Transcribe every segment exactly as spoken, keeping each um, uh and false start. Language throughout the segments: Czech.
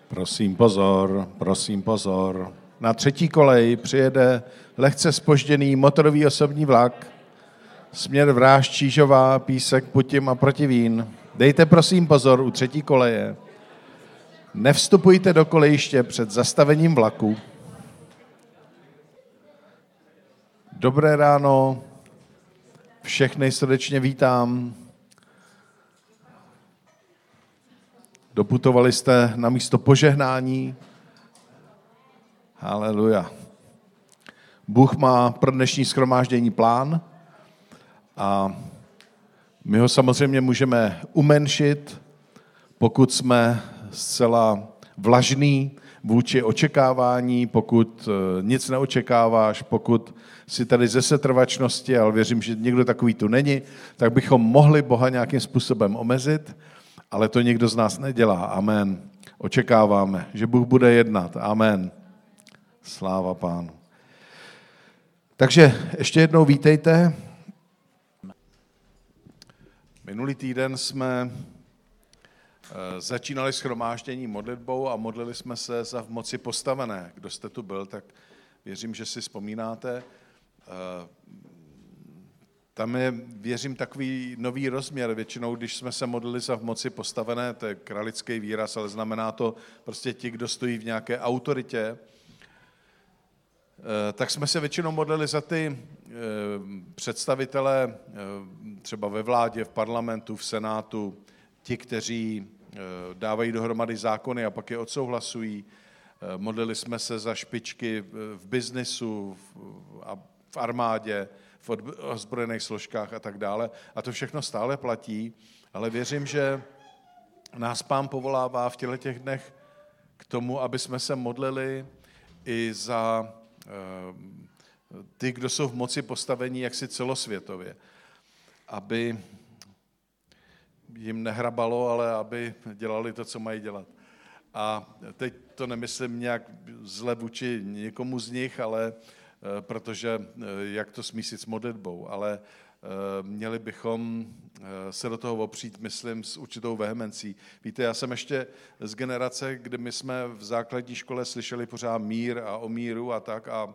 Prosím pozor, prosím pozor. Na třetí kolej přijede lehce zpožděný motorový osobní vlak, směr Vráž, Čížová, Písek, Putim a Protivín. Dejte prosím pozor u třetí koleje. Nevstupujte do kolejiště před zastavením vlaku. Dobré ráno, všechny srdečně vítám. Doputovali jste na místo požehnání. Haleluja. Bůh má pro dnešní shromáždění plán a my ho samozřejmě můžeme umenšit, pokud jsme zcela vlažní vůči očekávání, pokud nic neočekáváš, pokud si tady ze setrvačnosti, ale věřím, že někdo takový tu není, tak bychom mohli Boha nějakým způsobem omezit, ale to nikdo z nás nedělá. Amen. Očekáváme, že Bůh bude jednat. Amen. Sláva Pánu. Takže ještě jednou vítejte. Minulý týden jsme začínali shromáždění modlitbou a modlili jsme se za v moci postavené. Kdo jste tu byl, tak věřím, že si vzpomínáte. Tam je, věřím, takový nový rozměr. Většinou, když jsme se modlili za v moci postavené, to je kralický výraz, ale znamená to prostě ti, kdo stojí v nějaké autoritě, tak jsme se většinou modlili za ty představitele třeba ve vládě, v parlamentu, v senátu, ti, kteří dávají dohromady zákony a pak je odsouhlasují. Modlili jsme se za špičky v biznesu a v armádě, v ozbrojených složkách a tak dále. A to všechno stále platí, ale věřím, že nás Pán povolává v těchto těch dnech k tomu, aby jsme se modlili i za ty, kdo jsou v moci postavení jaksi celosvětově. Aby jim nehrabalo, ale aby dělali to, co mají dělat. A teď to nemyslím nějak zle vůči někomu z nich, ale protože jak to smísit s modlitbou, ale měli bychom se do toho opřít, myslím, s určitou vehemencí. Víte, já jsem ještě z generace, kdy my jsme v základní škole slyšeli pořád mír a o míru a tak a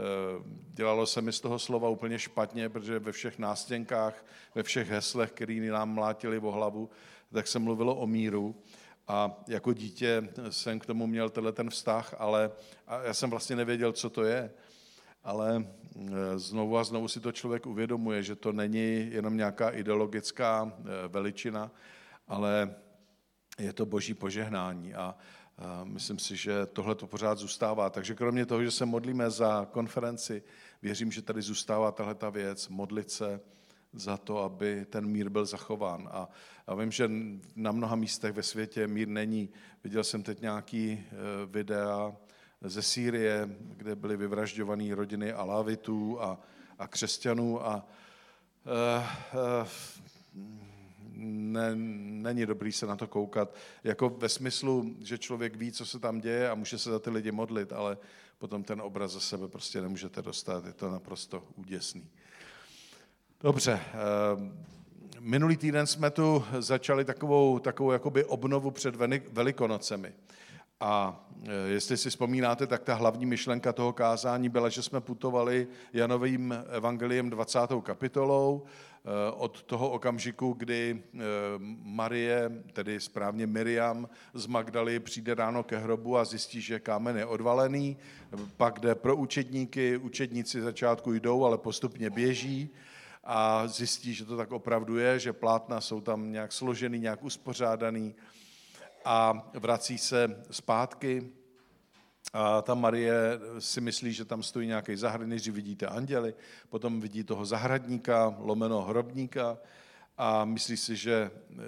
dělalo se mi z toho slova úplně špatně, protože ve všech nástěnkách, ve všech heslech, který nám mlátili o hlavu, tak se mluvilo o míru. A jako dítě jsem k tomu měl tenhle ten vztah, ale a já jsem vlastně nevěděl, co to je. Ale znovu a znovu si to člověk uvědomuje, že to není jenom nějaká ideologická veličina, ale je to boží požehnání a myslím si, že tohle to pořád zůstává. Takže kromě toho, že se modlíme za konferenci, věřím, že tady zůstává tahleta věc, modlit se za to, aby ten mír byl zachován. A, a vím, že na mnoha místech ve světě mír není. Viděl jsem teď nějaký videa ze Sýrie, kde byly vyvražďované rodiny alávitů a, a křesťanů a uh, uh, ne, není dobrý se na to koukat. Jako ve smyslu, že člověk ví, co se tam děje a může se za ty lidi modlit, ale potom ten obraz za sebe prostě nemůžete dostat. Je to naprosto úděsný. Dobře. Uh, minulý týden jsme tu začali takovou, takovou jakoby obnovu před Velikonocemi. A jestli si vzpomínáte, tak ta hlavní myšlenka toho kázání byla, že jsme putovali Janovým evangeliem dvacátou kapitolou od toho okamžiku, kdy Marie, tedy správně Miriam z Magdaly, přijde ráno ke hrobu a zjistí, že kámen je odvalený, pak jde pro učedníky, učedníci začátku jdou, ale postupně běží a zjistí, že to tak opravdu je, že plátna jsou tam nějak složený, nějak uspořádaný, a vrací se zpátky a ta Marie si myslí, že tam stojí nějaký zahradník, že vidíte anděly, potom vidí toho zahradníka, lomeno hrobníka a myslí si, že,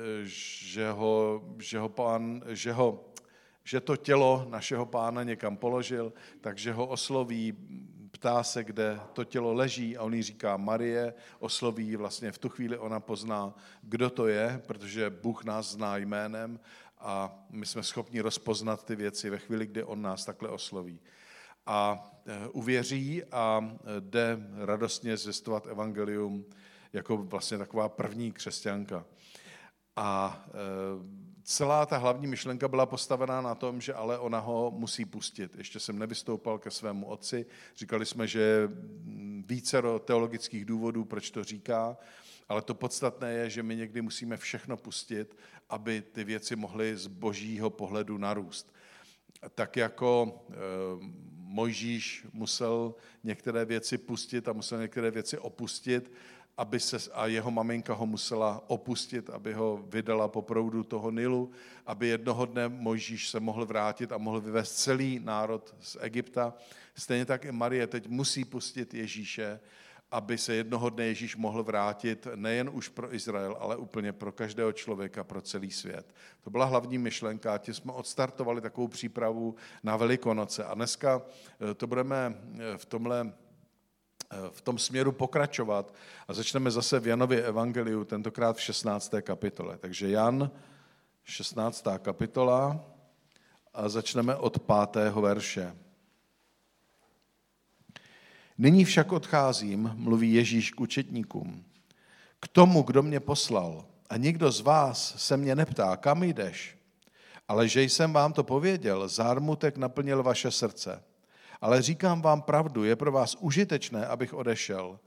že, ho, že, ho pán, že, ho, že to tělo našeho pána někam položil, takže ho osloví, ptá se, kde to tělo leží a on jí říká Marie, osloví, vlastně v tu chvíli ona pozná, kdo to je, protože Bůh nás zná jménem a my jsme schopni rozpoznat ty věci ve chvíli, kdy on nás takhle osloví. A uvěří a jde radostně zvěstovat evangelium jako vlastně taková první křesťanka. A celá ta hlavní myšlenka byla postavená na tom, že ale ona ho musí pustit. Ještě jsem nevystoupal ke svému otci, říkali jsme, že je vícero teologických důvodů, proč to říká, ale to podstatné je, že my někdy musíme všechno pustit, aby ty věci mohly z božího pohledu narůst. Tak jako e, Mojžíš musel některé věci pustit a musel některé věci opustit, aby se, a jeho maminka ho musela opustit, aby ho vydala po proudu toho Nilu, aby jednoho dne Mojžíš se mohl vrátit a mohl vyvést celý národ z Egypta. Stejně tak i Marie teď musí pustit Ježíše, aby se jednoho dne Ježíš mohl vrátit nejen už pro Izrael, ale úplně pro každého člověka, pro celý svět. To byla hlavní myšlenka, tím jsme odstartovali takovou přípravu na Velikonoce. A dneska to budeme v tomhle v tom směru pokračovat a začneme zase v Janově evangeliu, tentokrát v šestnácté kapitole. Takže Jan, šestnáctá kapitola a začneme od pátého verše. Nyní však odcházím, mluví Ježíš k učetníkům, k tomu, kdo mě poslal. A nikdo z vás se mě neptá, kam jdeš? Ale že jsem vám to pověděl, zármutek naplnil vaše srdce. Ale říkám vám pravdu, je pro vás užitečné, abych odešel.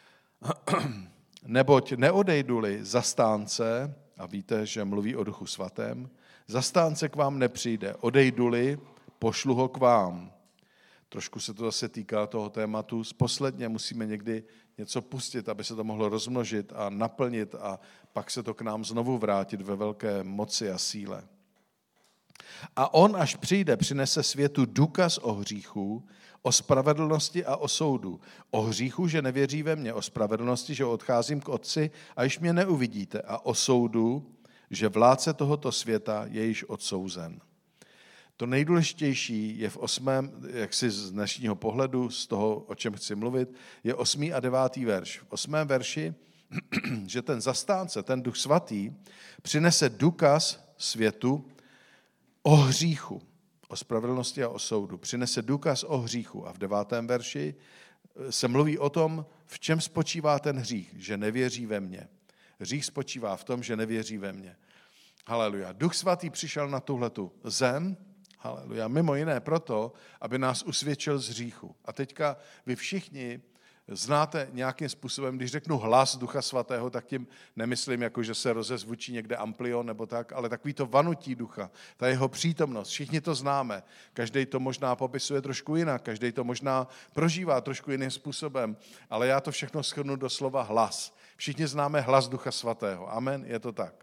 Neboť neodejdu-li zastánce, a víte, že mluví o Duchu svatém, zastánce k vám nepřijde, odejdu-li, pošlu ho k vám. Trošku se to zase týká toho tématu. Posledně musíme někdy něco pustit, aby se to mohlo rozmnožit a naplnit a pak se to k nám znovu vrátit ve velké moci a síle. A on, až přijde, přinese světu důkaz o hříchu, o spravedlnosti a o soudu. O hříchu, že nevěří ve mě, o spravedlnosti, že odcházím k Otci a již mě neuvidíte. A o soudu, že vládce tohoto světa je již odsouzen. To nejdůležitější je v osmém, jaksi z dnešního pohledu, z toho, o čem chci mluvit, je osmý a devátý verš. V osmém verši, že ten zastánce, ten Duch svatý, přinese důkaz světu o hříchu, o spravedlnosti a o soudu. Přinese důkaz o hříchu. A v devátém verši se mluví o tom, v čem spočívá ten hřích, že nevěří ve mně. Hřích spočívá v tom, že nevěří ve mně. Haleluja. Duch svatý přišel na tuhletu zem, haleluja, mimo jiné proto, aby nás usvědčil z hříchu. A teďka vy všichni znáte nějakým způsobem, když řeknu hlas Ducha svatého, tak tím nemyslím, jako že se rozezvučí někde amplion nebo tak, ale takový to vanutí ducha, ta jeho přítomnost, všichni to známe. Každý to možná popisuje trošku jinak, každý to možná prožívá trošku jiným způsobem, ale já to všechno shrnu do slova hlas. Všichni známe hlas Ducha svatého. Amen, je to tak.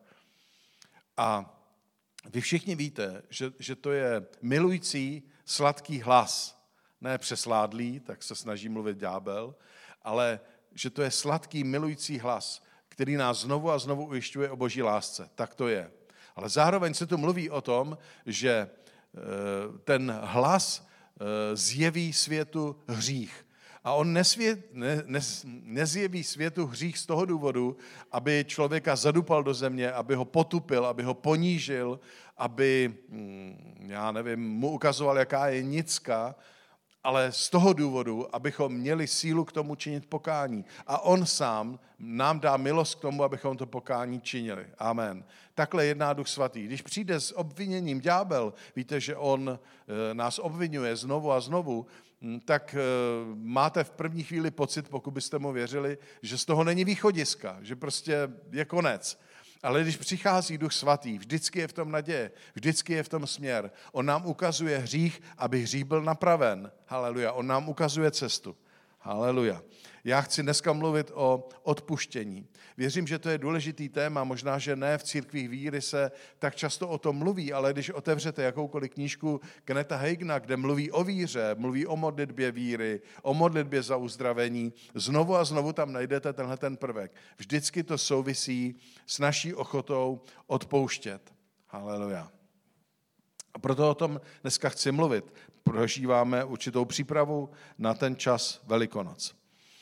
A vy všichni víte, že, že to je milující, sladký hlas. Ne přesládlý, tak se snaží mluvit ďábel, ale že to je sladký, milující hlas, který nás znovu a znovu ujišťuje o boží lásce. Tak to je. Ale zároveň se tu mluví o tom, že ten hlas zjeví světu hřích. A on nesvět, ne, ne, nezjeví světu hřích z toho důvodu, aby člověka zadupal do země, aby ho potupil, aby ho ponížil, aby, já nevím, mu ukazoval, jaká je nicka, ale z toho důvodu, abychom měli sílu k tomu činit pokání. A on sám nám dá milost k tomu, abychom to pokání činili. Amen. Takhle jedná Duch svatý. Když přijde s obviněním ďábel, víte, že on nás obvinuje znovu a znovu, tak máte v první chvíli pocit, pokud byste mu věřili, že z toho není východiska, že prostě je konec. Ale když přichází Duch svatý, vždycky je v tom naděje, vždycky je v tom směr. On nám ukazuje hřích, aby hřích byl napraven. Haleluja. On nám ukazuje cestu. Haleluja. Já chci dneska mluvit o odpuštění. Věřím, že to je důležitý téma, možná, že ne v církvích víry se tak často o tom mluví, ale když otevřete jakoukoliv knížku Kenneta Hagina, kde mluví o víře, mluví o modlitbě víry, o modlitbě za uzdravení, znovu a znovu tam najdete tenhle ten prvek. Vždycky to souvisí s naší ochotou odpouštět. Haleluja. A proto o tom dneska chci mluvit. Prožíváme určitou přípravu na ten čas Velikonoc.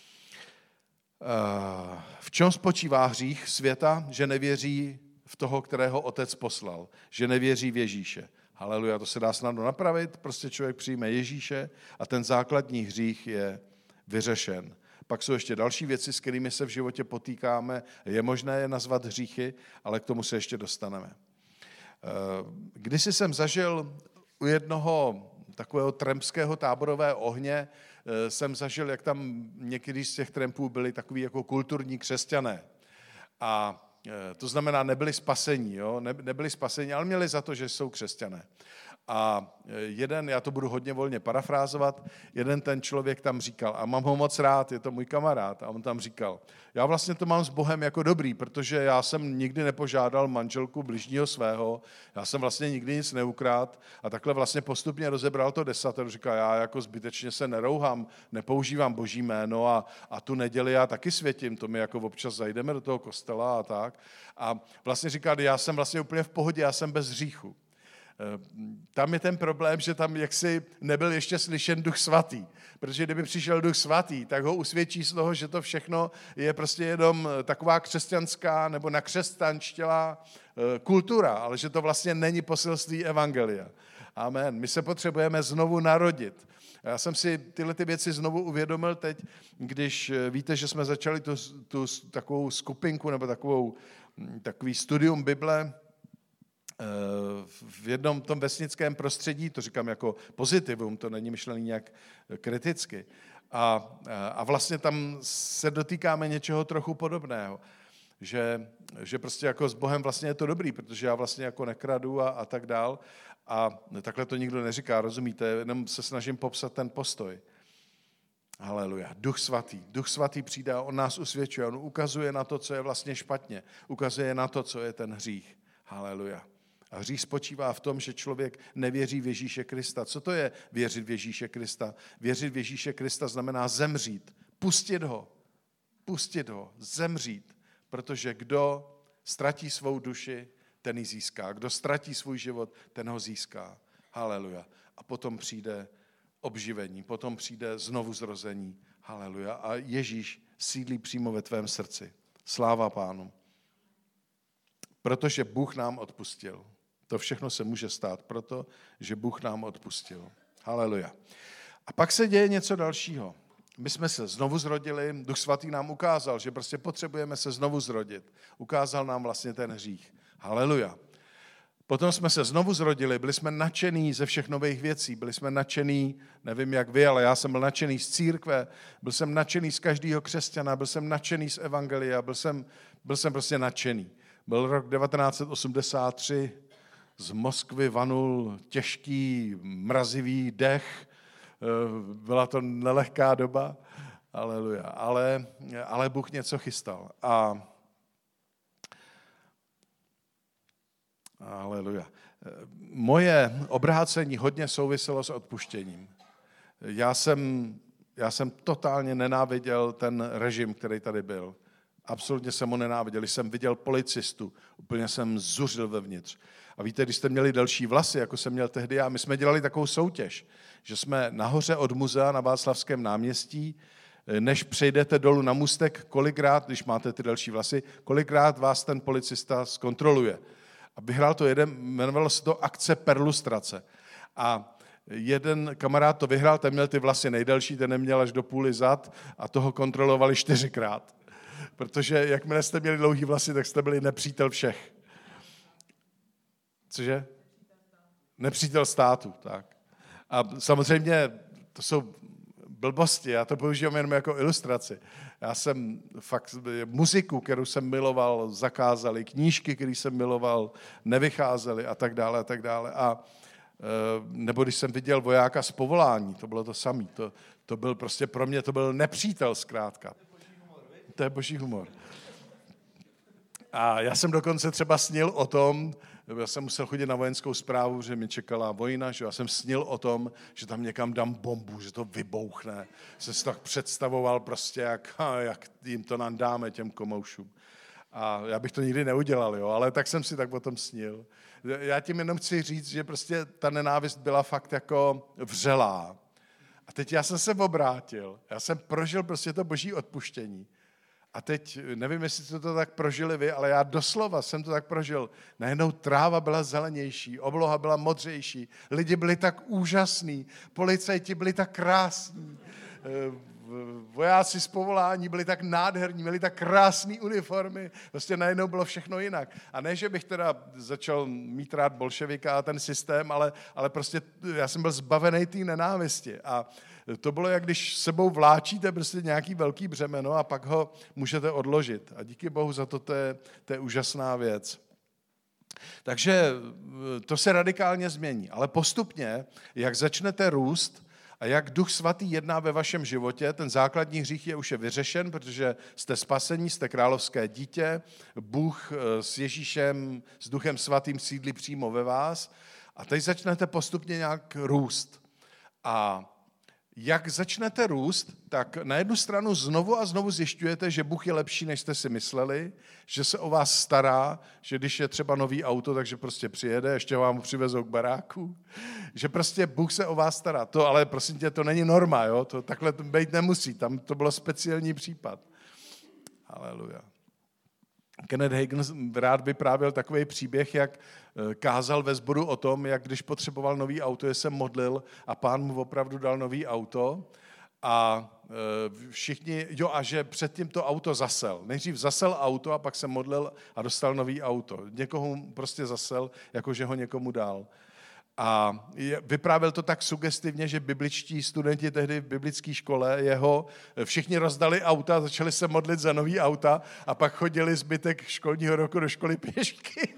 V čem spočívá hřích světa, že nevěří v toho, kterého Otec poslal, že nevěří v Ježíše. Haleluja, to se dá snadno napravit, prostě člověk přijme Ježíše a ten základní hřích je vyřešen. Pak jsou ještě další věci, s kterými se v životě potýkáme, je možné je nazvat hříchy, ale k tomu se ještě dostaneme. Kdysi jsem zažil u jednoho takového trampského táborové ohně, jsem zažil, jak tam některý z těch trampů byli takový jako kulturní křesťané. A to znamená, nebyli spasení, jo? Ne, nebyli spasení, ale měli za to, že jsou křesťané. A jeden, já to budu hodně volně parafrázovat, jeden ten člověk tam říkal, a mám ho moc rád, je to můj kamarád, a on tam říkal, já vlastně to mám s Bohem jako dobrý, protože já jsem nikdy nepožádal manželku bližního svého, já jsem vlastně nikdy nic neukrát a takhle vlastně postupně rozebral to desatero, říká, já jako zbytečně se nerouhám, nepoužívám boží jméno a, a tu neděli já taky světím, to my jako občas zajdeme do toho kostela a tak. A vlastně říká, já jsem vlastně úplně v pohodě, já jsem bez hříchu. Tam je ten problém, že tam jaksi nebyl ještě slyšen Duch Svatý, protože kdyby přišel Duch Svatý, tak ho usvědčí z toho, že to všechno je prostě jenom taková křesťanská nebo nakřesťanštělá kultura, ale že to vlastně není poselství evangelia. Amen. My se potřebujeme znovu narodit. Já jsem si tyhle ty věci znovu uvědomil teď, když víte, že jsme začali tu, tu takovou skupinku nebo takovou, takový studium Bible v jednom tom vesnickém prostředí, to říkám jako pozitivum, to není myšlený nějak kriticky. A, a vlastně tam se dotýkáme něčeho trochu podobného, že, že prostě jako s Bohem vlastně je to dobrý, protože já vlastně jako nekradu a, a tak dál. A takhle to nikdo neříká, rozumíte, jenom se snažím popsat ten postoj. Haleluja. Duch svatý. Duch svatý přijde a on nás usvědčuje, on ukazuje na to, co je vlastně špatně, ukazuje na to, co je ten hřích. Haleluja. A hřích spočívá v tom, že člověk nevěří v Ježíše Krista. Co to je věřit v Ježíše Krista? Věřit v Ježíše Krista znamená zemřít, pustit ho, pustit ho, zemřít, protože kdo ztratí svou duši, ten ji získá. Kdo ztratí svůj život, ten ho získá. Haleluja. A potom přijde obživení, potom přijde znovu zrození. Haleluja. A Ježíš sídlí přímo ve tvém srdci. Sláva Pánu. Protože Bůh nám odpustil. To všechno se může stát proto, že Bůh nám odpustil. Haleluja. A pak se děje něco dalšího. My jsme se znovu zrodili, Duch Svatý nám ukázal, že prostě potřebujeme se znovu zrodit. Ukázal nám vlastně ten hřích. Haleluja. Potom jsme se znovu zrodili, byli jsme nadšení ze všech nových věcí, byli jsme nadšení, nevím jak vy, ale já jsem byl nadšený z církve, byl jsem nadšený z každého křesťana, byl jsem nadšený z evangelia, byl jsem, byl jsem prostě nadšený. Byl rok devatenáct set osmdesát tři, z Moskvy vanul těžký, mrazivý dech, byla to nelehká doba, aleluja, ale, ale Bůh něco chystal. A aleluja. Moje obrácení hodně souviselo s odpuštěním. Já jsem, já jsem totálně nenáviděl ten režim, který tady byl. Absolutně jsem ho nenáviděl. Když jsem viděl policistu, úplně jsem zuřil vevnitř. A víte, když jste měli delší vlasy, jako jsem měl tehdy já, my jsme dělali takovou soutěž, že jsme nahoře od muzea na Václavském náměstí, než přejdete dolů na můstek, kolikrát, když máte ty delší vlasy, kolikrát vás ten policista zkontroluje. A vyhrál to jeden, jmenovalo se to akce perlustrace. A jeden kamarád to vyhrál, ten měl ty vlasy nejdelší, ten neměl až do půly zad a toho kontrolovali čtyřikrát. Protože jakmile jste měli dlouhý vlasy, tak jste byli nepřítel všech. Cože? Nepřítel státu, tak. A samozřejmě to jsou blbosti, já to používám jenom jako ilustraci. Já jsem fakt muziku, kterou jsem miloval, zakázali, knížky, které jsem miloval, nevycházely a tak dále a tak dále. A nebo když jsem viděl vojáka z povolání, to bylo to samé. To, to byl prostě pro mě, to byl nepřítel zkrátka. To je boží humor. A já jsem dokonce třeba snil o tom, já jsem musel chodit na vojenskou správu, že mě čekala vojna, že já jsem snil o tom, že tam někam dám bombu, že to vybouchne. Jsem si tak představoval prostě, jak, jak jim to nandáme těm komoušům. A já bych to nikdy neudělal, jo, ale tak jsem si tak o tom snil. Já tím jenom chci říct, že prostě ta nenávist byla fakt jako vřelá. A teď já jsem se obrátil, já jsem prožil prostě to boží odpuštění. A teď, nevím, jestli jste to tak prožili vy, ale já doslova jsem to tak prožil. Najednou tráva byla zelenější, obloha byla modřejší, lidi byli tak úžasní, policajti byli tak krásní, vojáci z povolání byli tak nádherní, měli tak krásné uniformy, prostě najednou bylo všechno jinak. A ne, že bych teda začal mít rád bolševika a ten systém, ale, ale prostě já jsem byl zbavený té nenávisti. A to bylo, jak když sebou vláčíte prostě nějaký velký břemeno a pak ho můžete odložit. A díky Bohu za to, to je, to je úžasná věc. Takže to se radikálně změní. Ale postupně, jak začnete růst a jak Duch Svatý jedná ve vašem životě, ten základní hřích je už je vyřešen, protože jste spasení, jste královské dítě, Bůh s Ježíšem, s Duchem Svatým sídlí přímo ve vás a teď začnete postupně nějak růst. A jak začnete růst, tak na jednu stranu znovu a znovu zjišťujete, že Bůh je lepší, než jste si mysleli, že se o vás stará, že když je třeba nový auto, takže prostě přijede, ještě vám ho přivezou k baráku, že prostě Bůh se o vás stará. To ale prosím tě, to není norma, jo? To takhle být nemusí, tam to bylo speciální případ. Haleluja. Kenneth Hagin rád vyprávěl takový příběh, jak kázal ve sboru o tom, jak když potřeboval nový auto, je se modlil a Pán mu opravdu dal nový auto a všichni, jo a že předtím to auto zasel. Nejdřív zasel auto a pak se modlil a dostal nový auto. Někoho prostě zasel, jakože ho někomu dal. A vyprávěl to tak sugestivně, že bibličtí studenti tehdy v biblické škole jeho všichni rozdali auta, začali se modlit za nový auta a pak chodili zbytek školního roku do školy pěšky.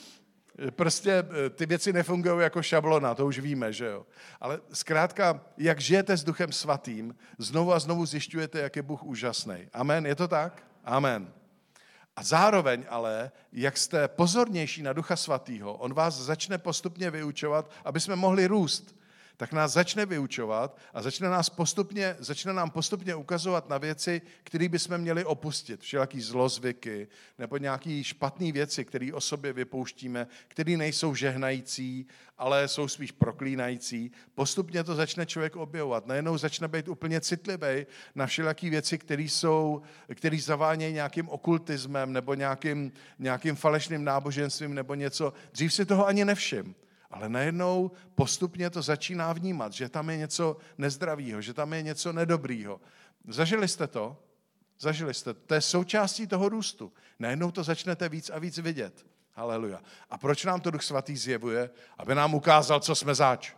Prostě ty věci nefungují jako šablona, to už víme, že jo. Ale zkrátka, jak žijete s Duchem Svatým, znovu a znovu zjišťujete, jak je Bůh úžasný. Amen, je to tak? Amen. A zároveň ale, jak jste pozornější na Ducha Svatýho, on vás začne postupně vyučovat, aby jsme mohli růst. Tak nás začne vyučovat a začne, nás postupně, začne nám postupně ukazovat na věci, které bychom měli opustit. Všelaký zlozvyky nebo nějaké špatné věci, které o sobě vypouštíme, které nejsou žehnající, ale jsou spíš proklínající. Postupně to začne člověk objevovat. Najednou začne být úplně citlivý na všelaké věci, které jsou, které zavánějí nějakým okultismem nebo nějakým, nějakým falešným náboženstvím nebo něco. Dřív si toho ani nevšim. Ale najednou postupně to začíná vnímat, že tam je něco nezdravého, že tam je něco nedobrýho. Zažili jste to? Zažili jste to? To je součástí toho růstu. Najednou to začnete víc a víc vidět. Haleluja. A proč nám to Duch Svatý zjevuje? Aby nám ukázal, co jsme zač.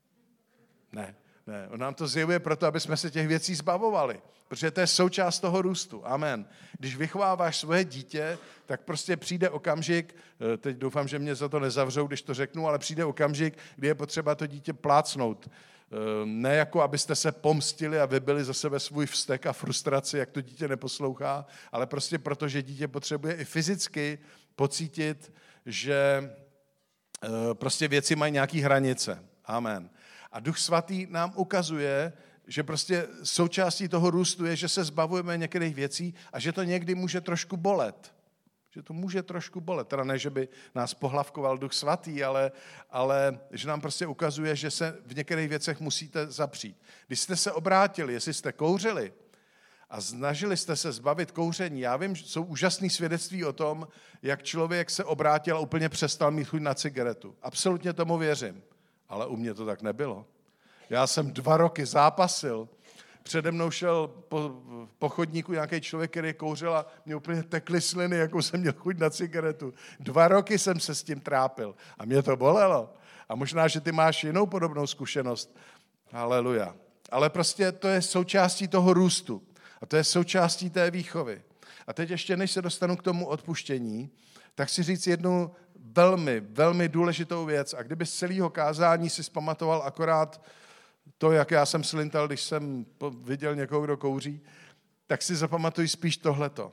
Ne, ne. On nám to zjevuje proto, aby jsme se těch věcí zbavovali. Protože to je součást toho růstu. Amen. Když vychováváš svoje dítě, tak prostě přijde okamžik, teď doufám, že mě za to nezavřou, když to řeknu, ale přijde okamžik, kdy je potřeba to dítě plácnout. Ne jako, abyste se pomstili a vybili za sebe svůj vztek a frustraci, jak to dítě neposlouchá, ale prostě proto, že dítě potřebuje i fyzicky pocítit, že prostě věci mají nějaké hranice. Amen. A Duch Svatý nám ukazuje, že prostě součástí toho růstu je, že se zbavujeme některých věcí a že to někdy může trošku bolet. Že to může trošku bolet. Teda ne, že by nás pohlavkoval Duch Svatý, ale, ale že nám prostě ukazuje, že se v některých věcech musíte zapřít. Když jste se obrátili, jestli jste kouřili a snažili jste se zbavit kouření, já vím, že jsou úžasné svědectví o tom, jak člověk se obrátil a úplně přestal mít chuť na cigaretu. Absolutně tomu věřím, ale u mě to tak nebylo. Já jsem dva roky zápasil. Přede mnou šel po, po chodníku nějaký člověk, který kouřil a mě úplně tekly sliny, jakou jsem měl chuť na cigaretu. Dva roky jsem se s tím trápil a mě to bolelo. A možná, že ty máš jinou podobnou zkušenost. Haleluja. Ale prostě to je součástí toho růstu. A to je součástí té výchovy. A teď ještě, než se dostanu k tomu odpuštění, tak si říct jednu velmi, velmi důležitou věc. A kdyby z celého kázání si zpamatoval akorát to, jak já jsem slintal, když jsem viděl někoho, kdo kouří, tak si zapamatuj spíš tohleto.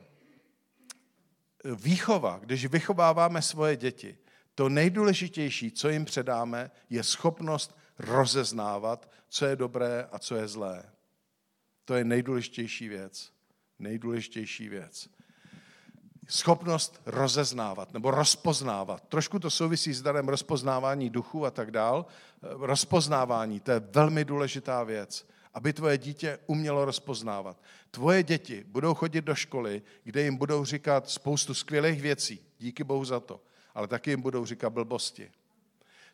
Výchova, když vychováváme svoje děti, to nejdůležitější, co jim předáme, je schopnost rozeznávat, co je dobré a co je zlé. To je nejdůležitější věc. Nejdůležitější věc. Schopnost rozeznávat nebo rozpoznávat. Trošku to souvisí s darem rozpoznávání duchu a tak dál. Rozpoznávání, to je velmi důležitá věc, aby tvoje dítě umělo rozpoznávat. Tvoje děti budou chodit do školy, kde jim budou říkat spoustu skvělých věcí, díky Bohu za to, ale taky jim budou říkat blbosti.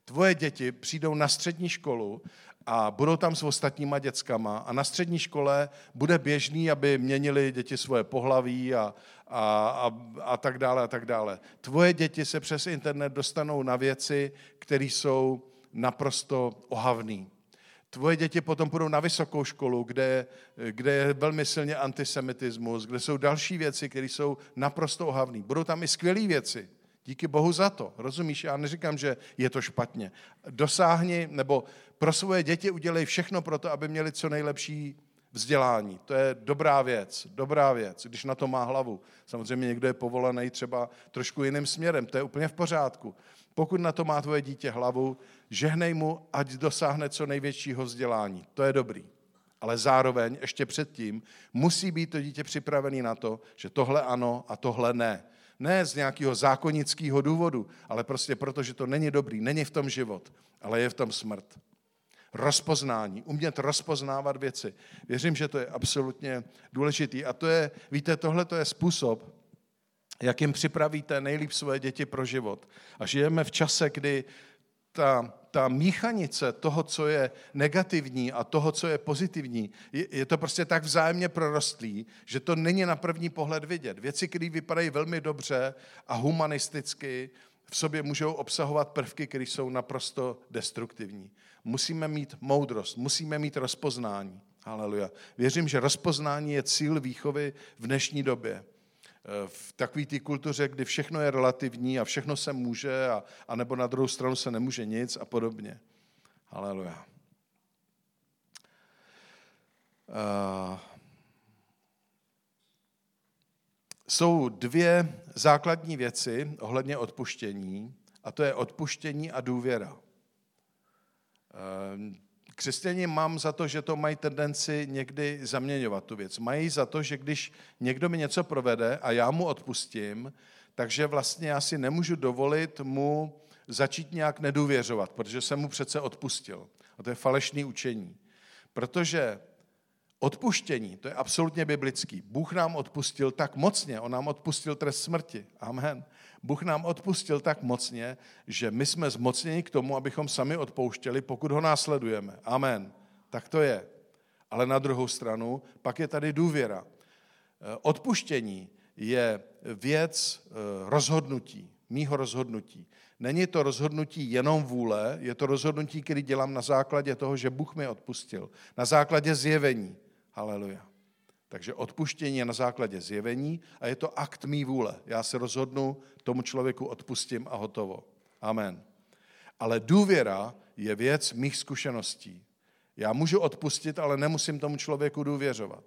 Tvoje děti přijdou na střední školu a budou tam s ostatníma dětskama a na střední škole bude běžný, aby měnili děti svoje pohlaví a, a, a, a tak dále a tak dále. Tvoje děti se přes internet dostanou na věci, které jsou naprosto ohavné. Tvoje děti potom půjdou na vysokou školu, kde, kde je velmi silně antisemitismus, kde jsou další věci, které jsou naprosto ohavné. Budou tam i skvělé věci. Díky Bohu za to. Rozumíš? Já neříkám, že je to špatně. Dosáhni, nebo pro svoje děti udělej všechno pro to, aby měli co nejlepší vzdělání. To je dobrá věc, dobrá věc, když na to má hlavu. Samozřejmě někdo je povolaný třeba trošku jiným směrem, to je úplně v pořádku. Pokud na to má tvoje dítě hlavu, žehnej mu, ať dosáhne co největšího vzdělání. To je dobrý. Ale zároveň ještě předtím musí být to dítě připravené na to, že tohle ano a tohle ne. Ne z nějakého zákonického důvodu, ale prostě proto, že to není dobrý, není v tom život, ale je v tom smrt. Rozpoznání, umět rozpoznávat věci. Věřím, že to je absolutně důležitý. A to je, víte, tohle to je způsob, jakým připravíte nejlíp svoje děti pro život. A žijeme v čase, kdy ta, ta míchanice toho, co je negativní a toho, co je pozitivní, je, je to prostě tak vzájemně prorostlý, že to není na první pohled vidět. Věci, které vypadají velmi dobře a humanisticky, v sobě můžou obsahovat prvky, které jsou naprosto destruktivní. Musíme mít moudrost, musíme mít rozpoznání. Haleluja. Věřím, že rozpoznání je cíl výchovy v dnešní době. V takové té kultuře, kdy všechno je relativní a všechno se může, a, a nebo na druhou stranu se nemůže nic a podobně. Haleluja. Uh, jsou dvě základní věci ohledně odpuštění, a to je odpuštění a důvěra. Uh, Křesťané mám za to, že to mají tendenci někdy zaměňovat tu věc. Mají za to, že když někdo mi něco provede a já mu odpustím, takže vlastně já si nemůžu dovolit mu začít nějak nedůvěřovat, protože jsem mu přece odpustil. A to je falešné učení. Protože odpuštění, to je absolutně biblický. Bůh nám odpustil tak mocně, on nám odpustil trest smrti. Amen. Bůh nám odpustil tak mocně, že my jsme zmocněni k tomu, abychom sami odpouštěli, pokud ho následujeme. Amen. Tak to je. Ale na druhou stranu, pak je tady důvěra. Odpuštění je věc rozhodnutí, mýho rozhodnutí. Není to rozhodnutí jenom vůle, je to rozhodnutí, který dělám na základě toho, že Bůh mi odpustil. Na základě zjevení. Haleluja. Takže odpuštění je na základě zjevení a je to akt mý vůle. Já se rozhodnu, tomu člověku odpustím a hotovo. Amen. Ale důvěra je věc mých zkušeností. Já můžu odpustit, ale nemusím tomu člověku důvěřovat.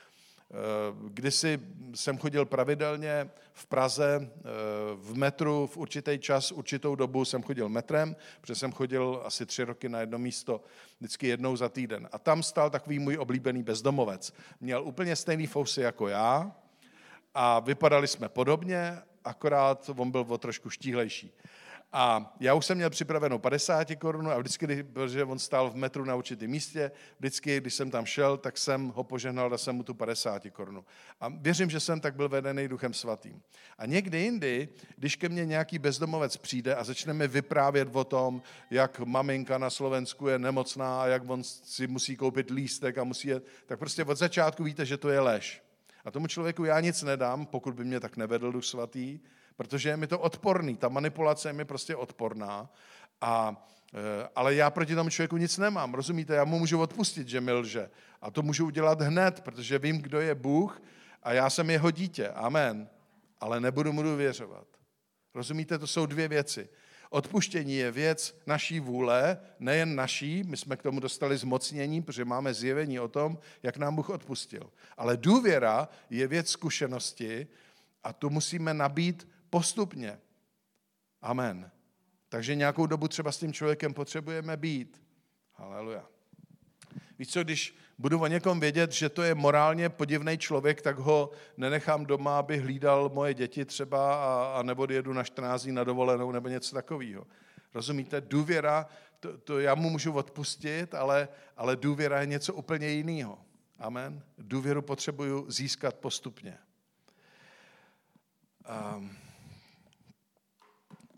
Kdysi jsem chodil pravidelně v Praze, v metru, v určitý čas, určitou dobu jsem chodil metrem, protože jsem chodil asi tři roky na jedno místo, vždycky jednou za týden. A tam stál takový můj oblíbený bezdomovec. Měl úplně stejný fousy jako já a vypadali jsme podobně, akorát on byl o trošku štíhlejší. A já už jsem měl připravenou padesát korun a vždycky, protože on stál v metru na určitém místě, vždycky, když jsem tam šel, tak jsem ho požehnal, dal jsem mu tu padesát korun. A věřím, že jsem tak byl vedený Duchem Svatým. A někdy jindy, když ke mně nějaký bezdomovec přijde a začneme vyprávět o tom, jak maminka na Slovensku je nemocná a jak on si musí koupit lístek a musí jet, tak prostě od začátku víte, že to je lež. A tomu člověku já nic nedám, pokud by mě tak nevedl Duch Svatý, protože je mi to odporný, ta manipulace je mi prostě odporná, a, ale já proti tomu člověku nic nemám, rozumíte? Já mu můžu odpustit, že mi lže. A to můžu udělat hned, protože vím, kdo je Bůh a já jsem jeho dítě. Amen. Ale nebudu mu důvěřovat. Rozumíte? To jsou dvě věci. Odpuštění je věc naší vůle, nejen naší, my jsme k tomu dostali zmocnění, protože máme zjevení o tom, jak nám Bůh odpustil. Ale důvěra je věc zkušenosti a tu musíme nabít postupně. Amen. Takže nějakou dobu třeba s tím člověkem potřebujeme být. Haleluja. Víš co, když budu o někom vědět, že to je morálně podivný člověk, tak ho nenechám doma, aby hlídal moje děti třeba a, a nebo jedu na čtrnáct dní na dovolenou nebo něco takového. Rozumíte? Důvěra, to, to já mu můžu odpustit, ale, ale důvěra je něco úplně jiného. Amen. Důvěru potřebuju získat postupně. Um,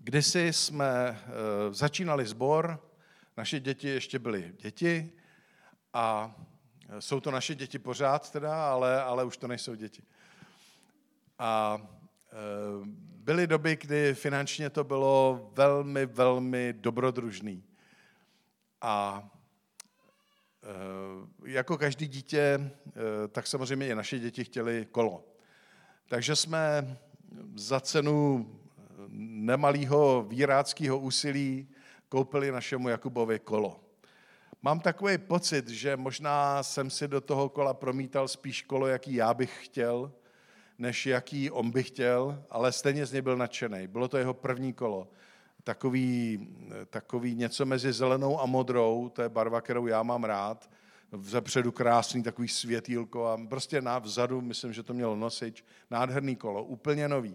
kdysi jsme začínali sbor, naše děti ještě byly děti a jsou to naše děti pořád teda, ale, ale už to nejsou děti. A byly doby, kdy finančně to bylo velmi, velmi dobrodružný. A jako každý dítě, tak samozřejmě i naše děti chtěli kolo. Takže jsme za cenu nemalého výráckého úsilí koupili našemu Jakubovi kolo. Mám takový pocit, že možná jsem si do toho kola promítal spíš kolo, jaký já bych chtěl, než jaký on by chtěl, ale stejně z něj byl nadšený. Bylo to jeho první kolo. Takový, takový něco mezi zelenou a modrou, to je barva, kterou já mám rád. Vzepředu krásný takový světýlko a prostě na vzadu, myslím, že to mělo nosič, nádherný kolo, úplně nový.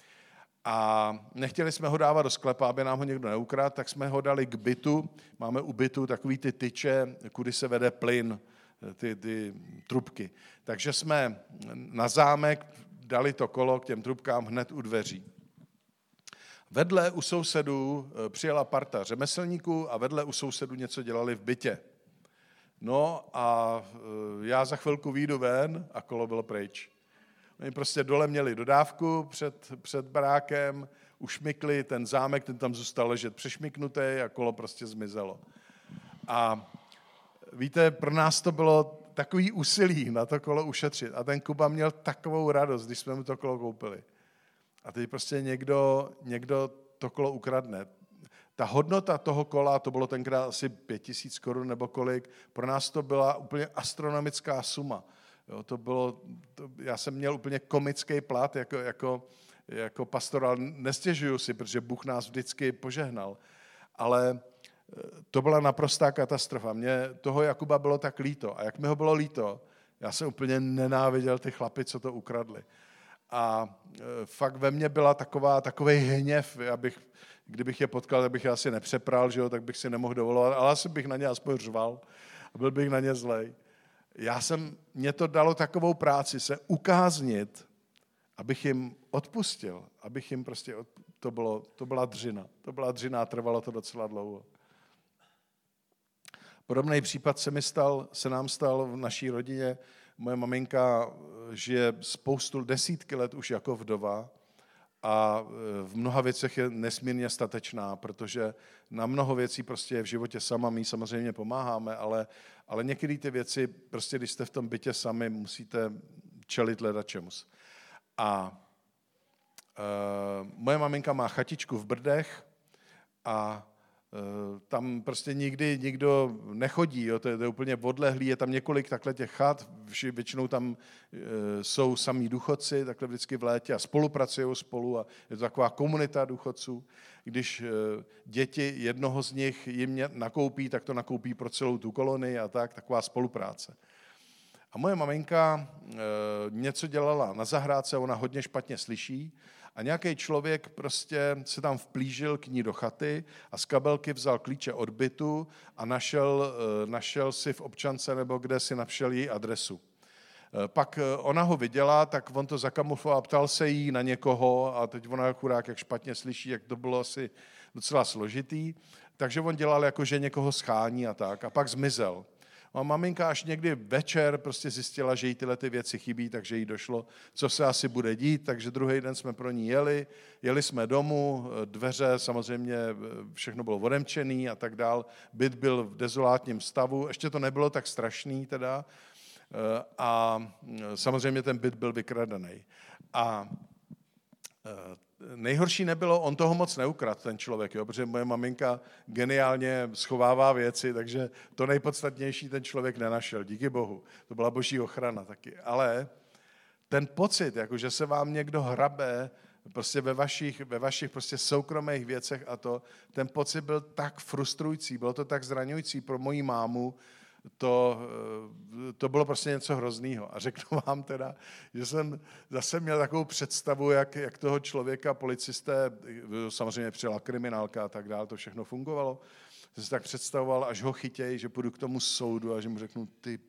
A nechtěli jsme ho dávat do sklepa, aby nám ho někdo neukradl, tak jsme ho dali k bytu. Máme u bytu takový ty tyče, kudy se vede plyn, ty, ty trubky. Takže jsme na zámek dali to kolo k těm trubkám hned u dveří. Vedle u sousedů přijela parta řemeslníků a vedle u sousedů něco dělali v bytě. No a já za chvilku vyjdu ven a kolo bylo pryč. Oni prostě dole měli dodávku před, před barákem, ušmykli ten zámek, ten tam zůstal ležet přešmyknutý a kolo prostě zmizelo. A víte, pro nás to bylo takový úsilí na to kolo ušetřit. A ten Kuba měl takovou radost, když jsme mu to kolo koupili. A teď prostě někdo, někdo to kolo ukradne. Ta hodnota toho kola, to bylo tenkrát asi pět tisíc korun nebo kolik, pro nás to byla úplně astronomická suma. Jo, to bylo, to, já jsem měl úplně komický plat jako, jako, jako pastoral. Nestěžuju si, protože Bůh nás vždycky požehnal. Ale to byla naprostá katastrofa. Mně toho Jakuba bylo tak líto. A jak mi ho bylo líto, já jsem úplně nenáviděl ty chlapy, co to ukradli. A fakt ve mně byla taková, takovej hněv, abych, kdybych je potkal, tak bych je asi nepřepral, že jo, tak bych si nemohl dovolovat, ale asi bych na ně aspoň řval a byl bych na ně zlej. Já jsem, mě to dalo takovou práci se ukáznit, abych jim odpustil, abych jim prostě, od, to, bylo, to byla dřina, to byla dřina a trvalo to docela dlouho. Podobný případ se mi stal, se nám stal v naší rodině. Moje maminka žije spoustu, desítky let už jako vdova a v mnoha věcech je nesmírně statečná, protože na mnoho věcí prostě je v životě sama, my samozřejmě pomáháme, ale, ale některé ty věci, prostě když jste v tom bytě sami, musíte čelit ledačemus. A e, moje maminka má chatičku v Brdech a tam prostě nikdy nikdo nechodí, jo, to, je, to je úplně odlehlý, je tam několik takhle těch chat, většinou tam e, jsou samí důchodci, takhle vždycky v létě a spolupracují spolu a je to taková komunita důchodců. Když e, děti jednoho z nich jim nakoupí, tak to nakoupí pro celou tu kolonii a tak, taková spolupráce. A moje maminka e, něco dělala na zahrádce, ona hodně špatně slyší, a nějaký člověk prostě se tam vplížil k ní do chaty a z kabelky vzal klíče od bytu a našel, našel si v občance nebo kde si našel její adresu. Pak ona ho viděla, tak on to zakamufloval, ptal se jí na někoho a teď ona chudák, jak špatně slyší, jak to bylo asi docela složitý, takže on dělal jako, že někoho schání a tak a pak zmizel. A maminka až někdy večer prostě zjistila, že jí tyhle ty věci chybí, takže jí došlo, co se asi bude dít, takže druhý den jsme pro ní jeli, jeli jsme domů, dveře samozřejmě všechno bylo odemčený a tak dál, byt byl v dezolátním stavu, ještě to nebylo tak strašný teda a samozřejmě ten byt byl vykradený. A nejhorší nebylo, on toho moc neukradl, ten člověk, jo, protože moje maminka geniálně schovává věci, takže to nejpodstatnější ten člověk nenašel, díky bohu. To byla boží ochrana taky. Ale ten pocit, jako že se vám někdo hrabe prostě ve vašich, ve vašich prostě soukromých věcech a to, ten pocit byl tak frustrující, bylo to tak zraňující pro moji mámu, To, to bylo prostě něco hroznýho. A řeknu vám teda, že jsem zase měl takovou představu, jak, jak toho člověka, policisté, samozřejmě přijela kriminálka a tak dále, to všechno fungovalo. Jsem si tak představoval, až ho chytěj, že půjdu k tomu soudu a že mu řeknu, ty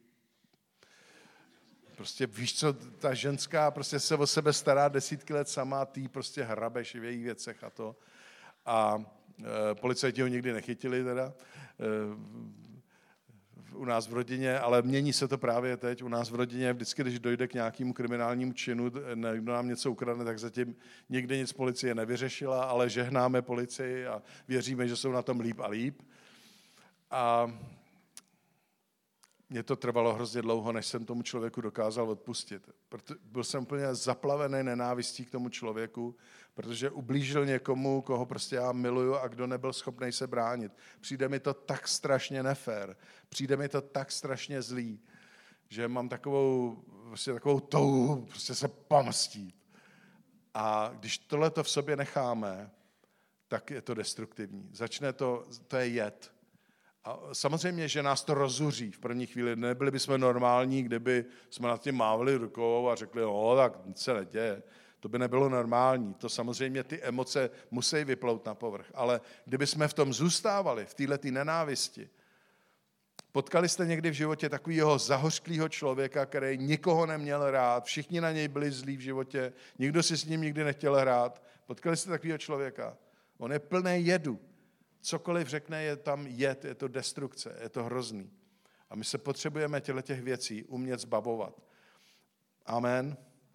prostě víš co, ta ženská prostě se o sebe stará desítky let sama a ty prostě hrabeš v jejich věcech a to. a e, policajti ho nikdy nechytili teda e, u nás v rodině, ale mění se to právě teď. U nás v rodině vždycky, když dojde k nějakému kriminálnímu činu, někdo nám něco ukradne, tak zatím nikdy nic policie nevyřešila, ale žehnáme policii a věříme, že jsou na tom líp a líp. A mně to trvalo hrozně dlouho, než jsem tomu člověku dokázal odpustit. Proto byl jsem úplně zaplavený nenávistí k tomu člověku, protože ublížil někomu, koho prostě já miluju a kdo nebyl schopný se bránit. Přijde mi to tak strašně nefér, přijde mi to tak strašně zlý, že mám takovou, prostě takovou touhu prostě se pomstít. A když tohleto v sobě necháme, tak je to destruktivní. Začne to, to je jed. A samozřejmě, že nás to rozuří v první chvíli. Nebyli bychom normální, kdyby jsme nad tím mávali rukou a řekli, no, tak nic se neděje. To by nebylo normální. To samozřejmě ty emoce musí vyplout na povrch. Ale kdyby jsme v tom zůstávali, v této nenávisti, potkali jste někdy v životě takového zahořklého člověka, který nikoho neměl rád, všichni na něj byli zlí v životě, nikdo si s ním nikdy nechtěl hrát. Potkali jste takového člověka? On je plný jedu. Cokoliv řekne, je tam jed, je to destrukce, je to hrozný. A my se potřebujeme těchto těch věcí umět zbavovat. Amen.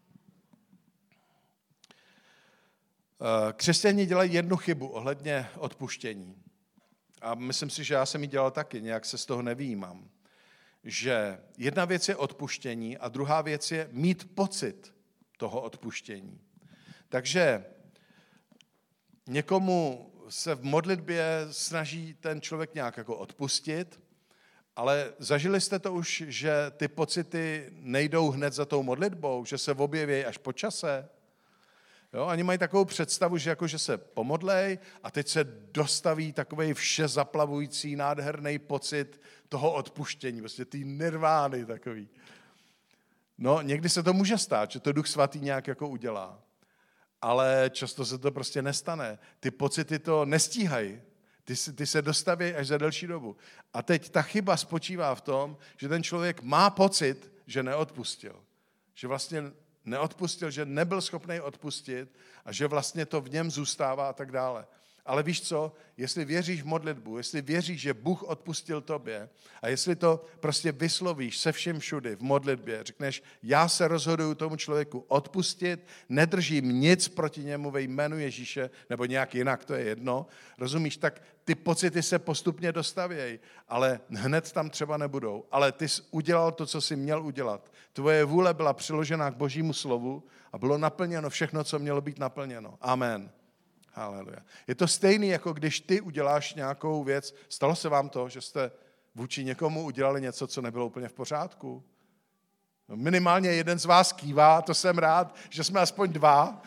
Křesťané dělají jednu chybu ohledně odpuštění. A myslím si, že já jsem ji dělal taky, nějak se z toho nevyjímám. Že jedna věc je odpuštění a druhá věc je mít pocit toho odpuštění. Takže někomu se v modlitbě snaží ten člověk nějak jako odpustit, ale zažili jste to už, že ty pocity nejdou hned za tou modlitbou, že se objeví až po čase? Jo, oni mají takovou představu, že, jako, že se pomodlej a teď se dostaví takovej vše zaplavující, nádherný pocit toho odpuštění, prostě ty nirvány takový. No, někdy se to může stát, že to Duch Svatý nějak jako udělá. Ale často se to prostě nestane. Ty pocity to nestíhají. Ty, ty se dostaví až za delší dobu. A teď ta chyba spočívá v tom, že ten člověk má pocit, že neodpustil. Že vlastně neodpustil, že nebyl schopný odpustit a že vlastně to v něm zůstává a tak dále. Ale víš co, jestli věříš v modlitbu, jestli věříš, že Bůh odpustil tobě a jestli to prostě vyslovíš se vším všudy v modlitbě, řekneš, já se rozhoduju tomu člověku odpustit, nedržím nic proti němu ve jménu Ježíše, nebo nějak jinak, to je jedno, rozumíš, tak ty pocity se postupně dostavějí, ale hned tam třeba nebudou. Ale ty jsi udělal to, co jsi měl udělat. Tvoje vůle byla přiložena k Božímu slovu a bylo naplněno všechno, co mělo být naplněno. Amen. Haleluja. Je to stejný, jako když ty uděláš nějakou věc. Stalo se vám to, že jste vůči někomu udělali něco, co nebylo úplně v pořádku? No, minimálně jeden z vás kývá, to jsem rád, že jsme aspoň dva.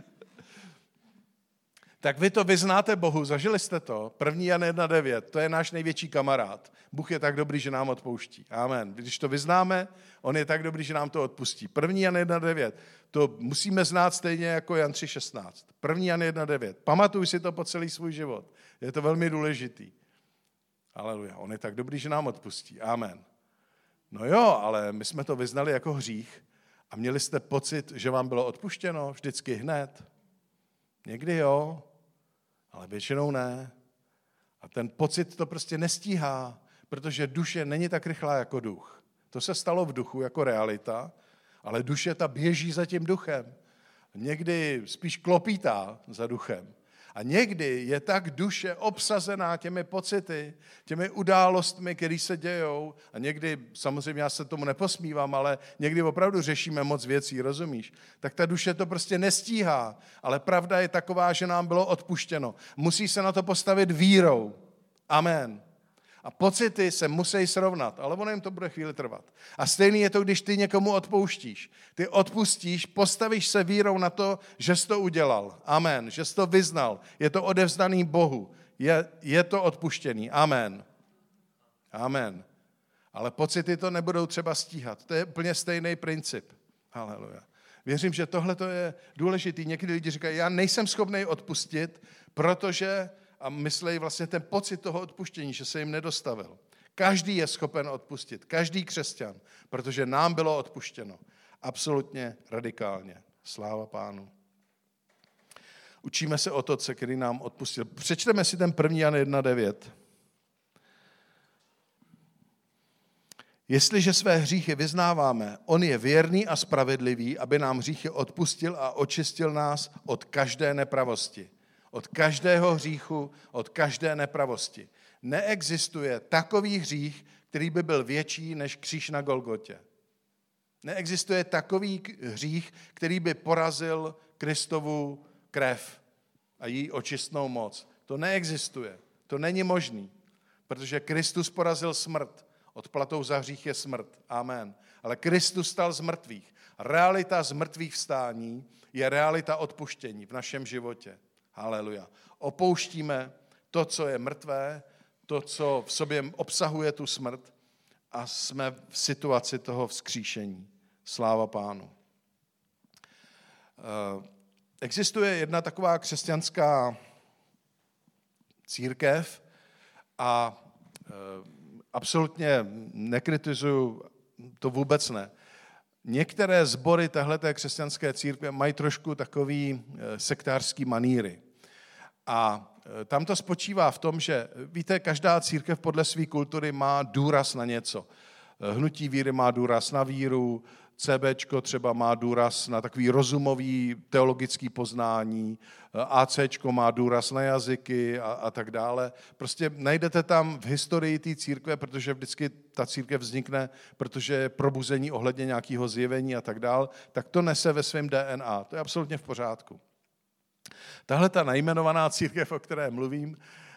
Tak vy to vyznáte Bohu, zažili jste to. první Jan jedna devět, to je náš největší kamarád. Bůh je tak dobrý, že nám odpouští. Amen. Když to vyznáme, on je tak dobrý, že nám to odpustí. první Jan jedna devět, to musíme znát stejně jako Jan tři šestnáct. první Jan jedna devět, pamatuj si to po celý svůj život. Je to velmi důležitý. Aleluja, on je tak dobrý, že nám odpustí. Amen. No jo, ale my jsme to vyznali jako hřích a měli jste pocit, že vám bylo odpuštěno vždycky hned. Někdy jo, ale většinou ne. A ten pocit to prostě nestíhá, protože duše není tak rychlá jako duch. To se stalo v duchu jako realita, ale duše ta běží za tím duchem. Někdy spíš klopítá za duchem. A někdy je tak duše obsazená těmi pocity, těmi událostmi, které se dějou. A někdy, samozřejmě já se tomu neposmívám, ale někdy opravdu řešíme moc věcí, rozumíš? Tak ta duše to prostě nestíhá. Ale pravda je taková, že nám bylo odpuštěno. Musí se na to postavit vírou. Amen. A pocity se musí srovnat, ale ono jim to bude chvíli trvat. A stejný je to, když ty někomu odpouštíš. Ty odpustíš, postavíš se vírou na to, že jsi to udělal. Amen. Že jsi to vyznal. Je to odevzdaný Bohu. Je, je to odpuštěný. Amen. Amen. Ale pocity to nebudou třeba stíhat. To je úplně stejný princip. Haleluja. Věřím, že tohle je důležitý. Někdy lidi říkají, já nejsem schopný odpustit, protože... a myslejí vlastně ten pocit toho odpuštění, že se jim nedostavil. Každý je schopen odpustit, každý křesťan, protože nám bylo odpuštěno. Absolutně radikálně. Sláva Pánu. Učíme se od Otce, který nám odpustil. Přečteme si ten první Jan jedna devět. Jestliže své hříchy vyznáváme, on je věrný a spravedlivý, aby nám hříchy odpustil a očistil nás od každé nepravosti. Od každého hříchu, od každé nepravosti. Neexistuje takový hřích, který by byl větší než kříž na Golgotě. Neexistuje takový hřích, který by porazil Kristovu krev a její očistnou moc. To neexistuje. To není možný, protože Kristus porazil smrt. Odplatou za hřích je smrt. Amen. Ale Kristus stal z mrtvých. Realita z mrtvých vstání je realita odpuštění v našem životě. Haleluja. Opouštíme to, co je mrtvé, to, co v sobě obsahuje tu smrt a jsme v situaci toho vzkříšení. Sláva Pánu. Existuje jedna taková křesťanská církev a absolutně nekritizuju, to vůbec ne. Některé sbory téhleté křesťanské církve mají trošku takový sektářský maníry. A tam to spočívá v tom, že víte, každá církev podle své kultury má důraz na něco. Hnutí víry má důraz na víru, CBčko třeba má důraz na takový rozumový teologický poznání, ACčko má důraz na jazyky a, a tak dále. Prostě najdete tam v historii té církve, protože vždycky ta církev vznikne, protože je probuzení ohledně nějakého zjevení a tak dále, tak to nese ve svém D N A. To je absolutně v pořádku. Tahle ta najmenovaná církev, o které mluvím,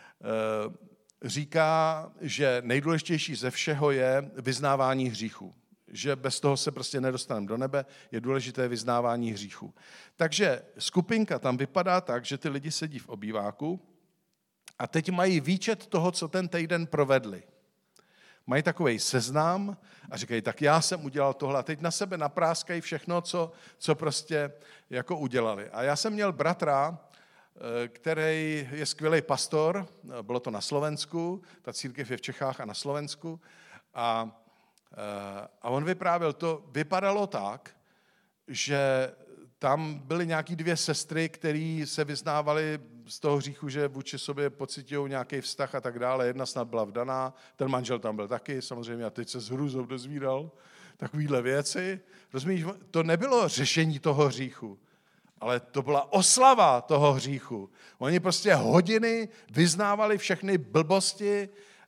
říká, že nejdůležitější ze všeho je vyznávání hříchů. Že bez toho se prostě nedostaneme do nebe, je důležité vyznávání hříchů. Takže skupinka tam vypadá tak, že ty lidi sedí v obýváku a teď mají výčet toho, co ten týden provedli. Mají takovej seznam a říkají, tak já jsem udělal tohle a teď na sebe napráskají všechno, co, co prostě jako udělali. A já jsem měl bratra, který je skvělý pastor, bylo to na Slovensku, ta církev je v Čechách a na Slovensku, a A on vyprávěl, to vypadalo tak, že tam byly nějaký dvě sestry, které se vyznávaly z toho hříchu, že vůči sobě pocitují nějaký vztah a tak dále. Jedna snad byla vdaná, ten manžel tam byl taky, samozřejmě, a teď se s hrůzou dozvídal takovýhle věci. Rozumíš, to nebylo řešení toho hříchu, ale to byla oslava toho hříchu. Oni prostě hodiny vyznávali všechny blbosti.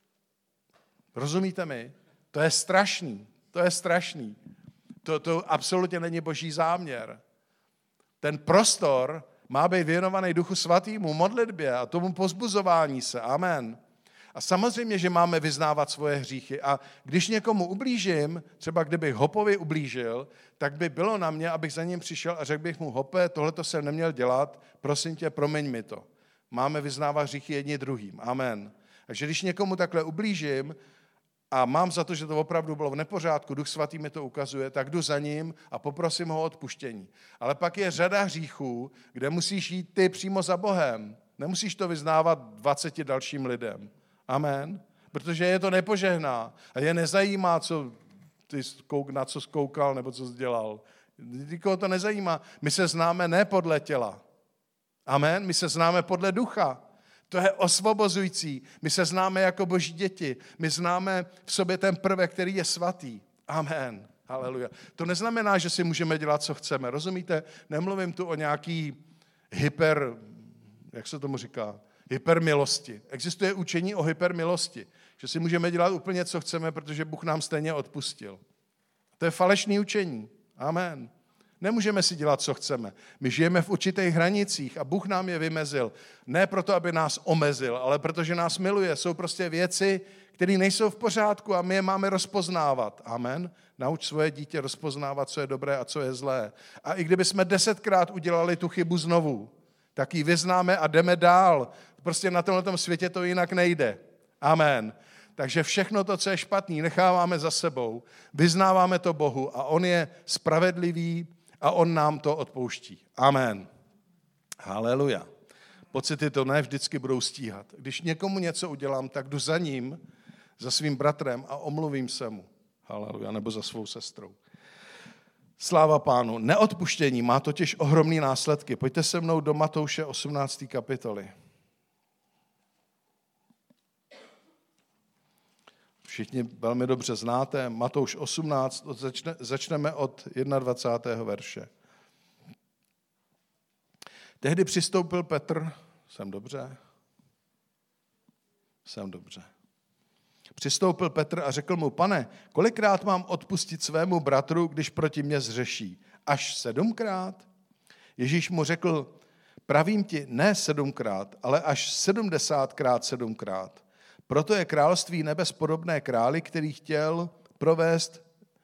Rozumíte mi? To je strašný, to je strašný. To, to absolutně není boží záměr. Ten prostor má být věnovaný Duchu Svatýmu, modlitbě a tomu pozbuzování se. Amen. A samozřejmě, že máme vyznávat svoje hříchy. A když někomu ublížím, třeba kdybych Hopovi ublížil, tak by bylo na mě, abych za ním přišel a řekl bych mu, Hope, tohleto jsem neměl dělat, prosím tě, promiň mi to. Máme vyznávat hříchy jedni druhým. Amen. Takže když někomu takhle ublížím, a mám za to, že to opravdu bylo v nepořádku, Duch Svatý mi to ukazuje, tak jdu za ním a poprosím ho o odpuštění. Ale pak je řada hříchů, kde musíš jít ty přímo za Bohem. Nemusíš to vyznávat dvaceti dalším lidem. Amen. Protože je to nepožehná a je nezajímá, co ty na co zkoukal nebo co jsi dělal. Nikoho to nezajímá. My se známe ne podle těla. Amen. My se známe podle ducha. To je osvobozující. My se známe jako boží děti. My známe v sobě ten prvek, který je svatý. Amen. Haleluja. To neznamená, že si můžeme dělat, co chceme. Rozumíte? Nemluvím tu o nějaký hyper, jak se tomu říká, hypermilosti. Existuje učení o hypermilosti, že si můžeme dělat úplně, co chceme, protože Bůh nám stejně odpustil. To je falešné učení. Amen. Nemůžeme si dělat, co chceme. My žijeme v určitých hranicích a Bůh nám je vymezil. Ne proto, aby nás omezil, ale protože nás miluje. Jsou prostě věci, které nejsou v pořádku a my je máme rozpoznávat. Amen. Nauč svoje dítě rozpoznávat, co je dobré a co je zlé. A i kdyby jsme desetkrát udělali tu chybu znovu, tak ji vyznáme a jdeme dál. Prostě na tomhle světě to jinak nejde. Amen. Takže všechno to, co je špatný, necháváme za sebou, vyznáváme to Bohu a on je spravedlivý a on nám to odpouští. Amen. Haleluja. Pocity to ne vždycky budou stíhat. Když někomu něco udělám, tak jdu za ním, za svým bratrem a omluvím se mu. Haleluja. Nebo za svou sestrou. Sláva Pánu. Neodpuštění má totiž ohromné následky. Pojďte se mnou do Matouše osmnácté kapitoly. Všichni velmi dobře znáte. Matouš osmnáct, začne, začneme od dvacátého prvního verše. Tehdy přistoupil Petr, jsem dobře? Jsem dobře. Přistoupil Petr a řekl mu, pane, kolikrát mám odpustit svému bratru, když proti mně zřeší? Až sedmkrát? Ježíš mu řekl, pravím ti, ne sedmkrát, ale až sedmdesátkrát sedmkrát. Proto je království nebes podobné králi, který chtěl provést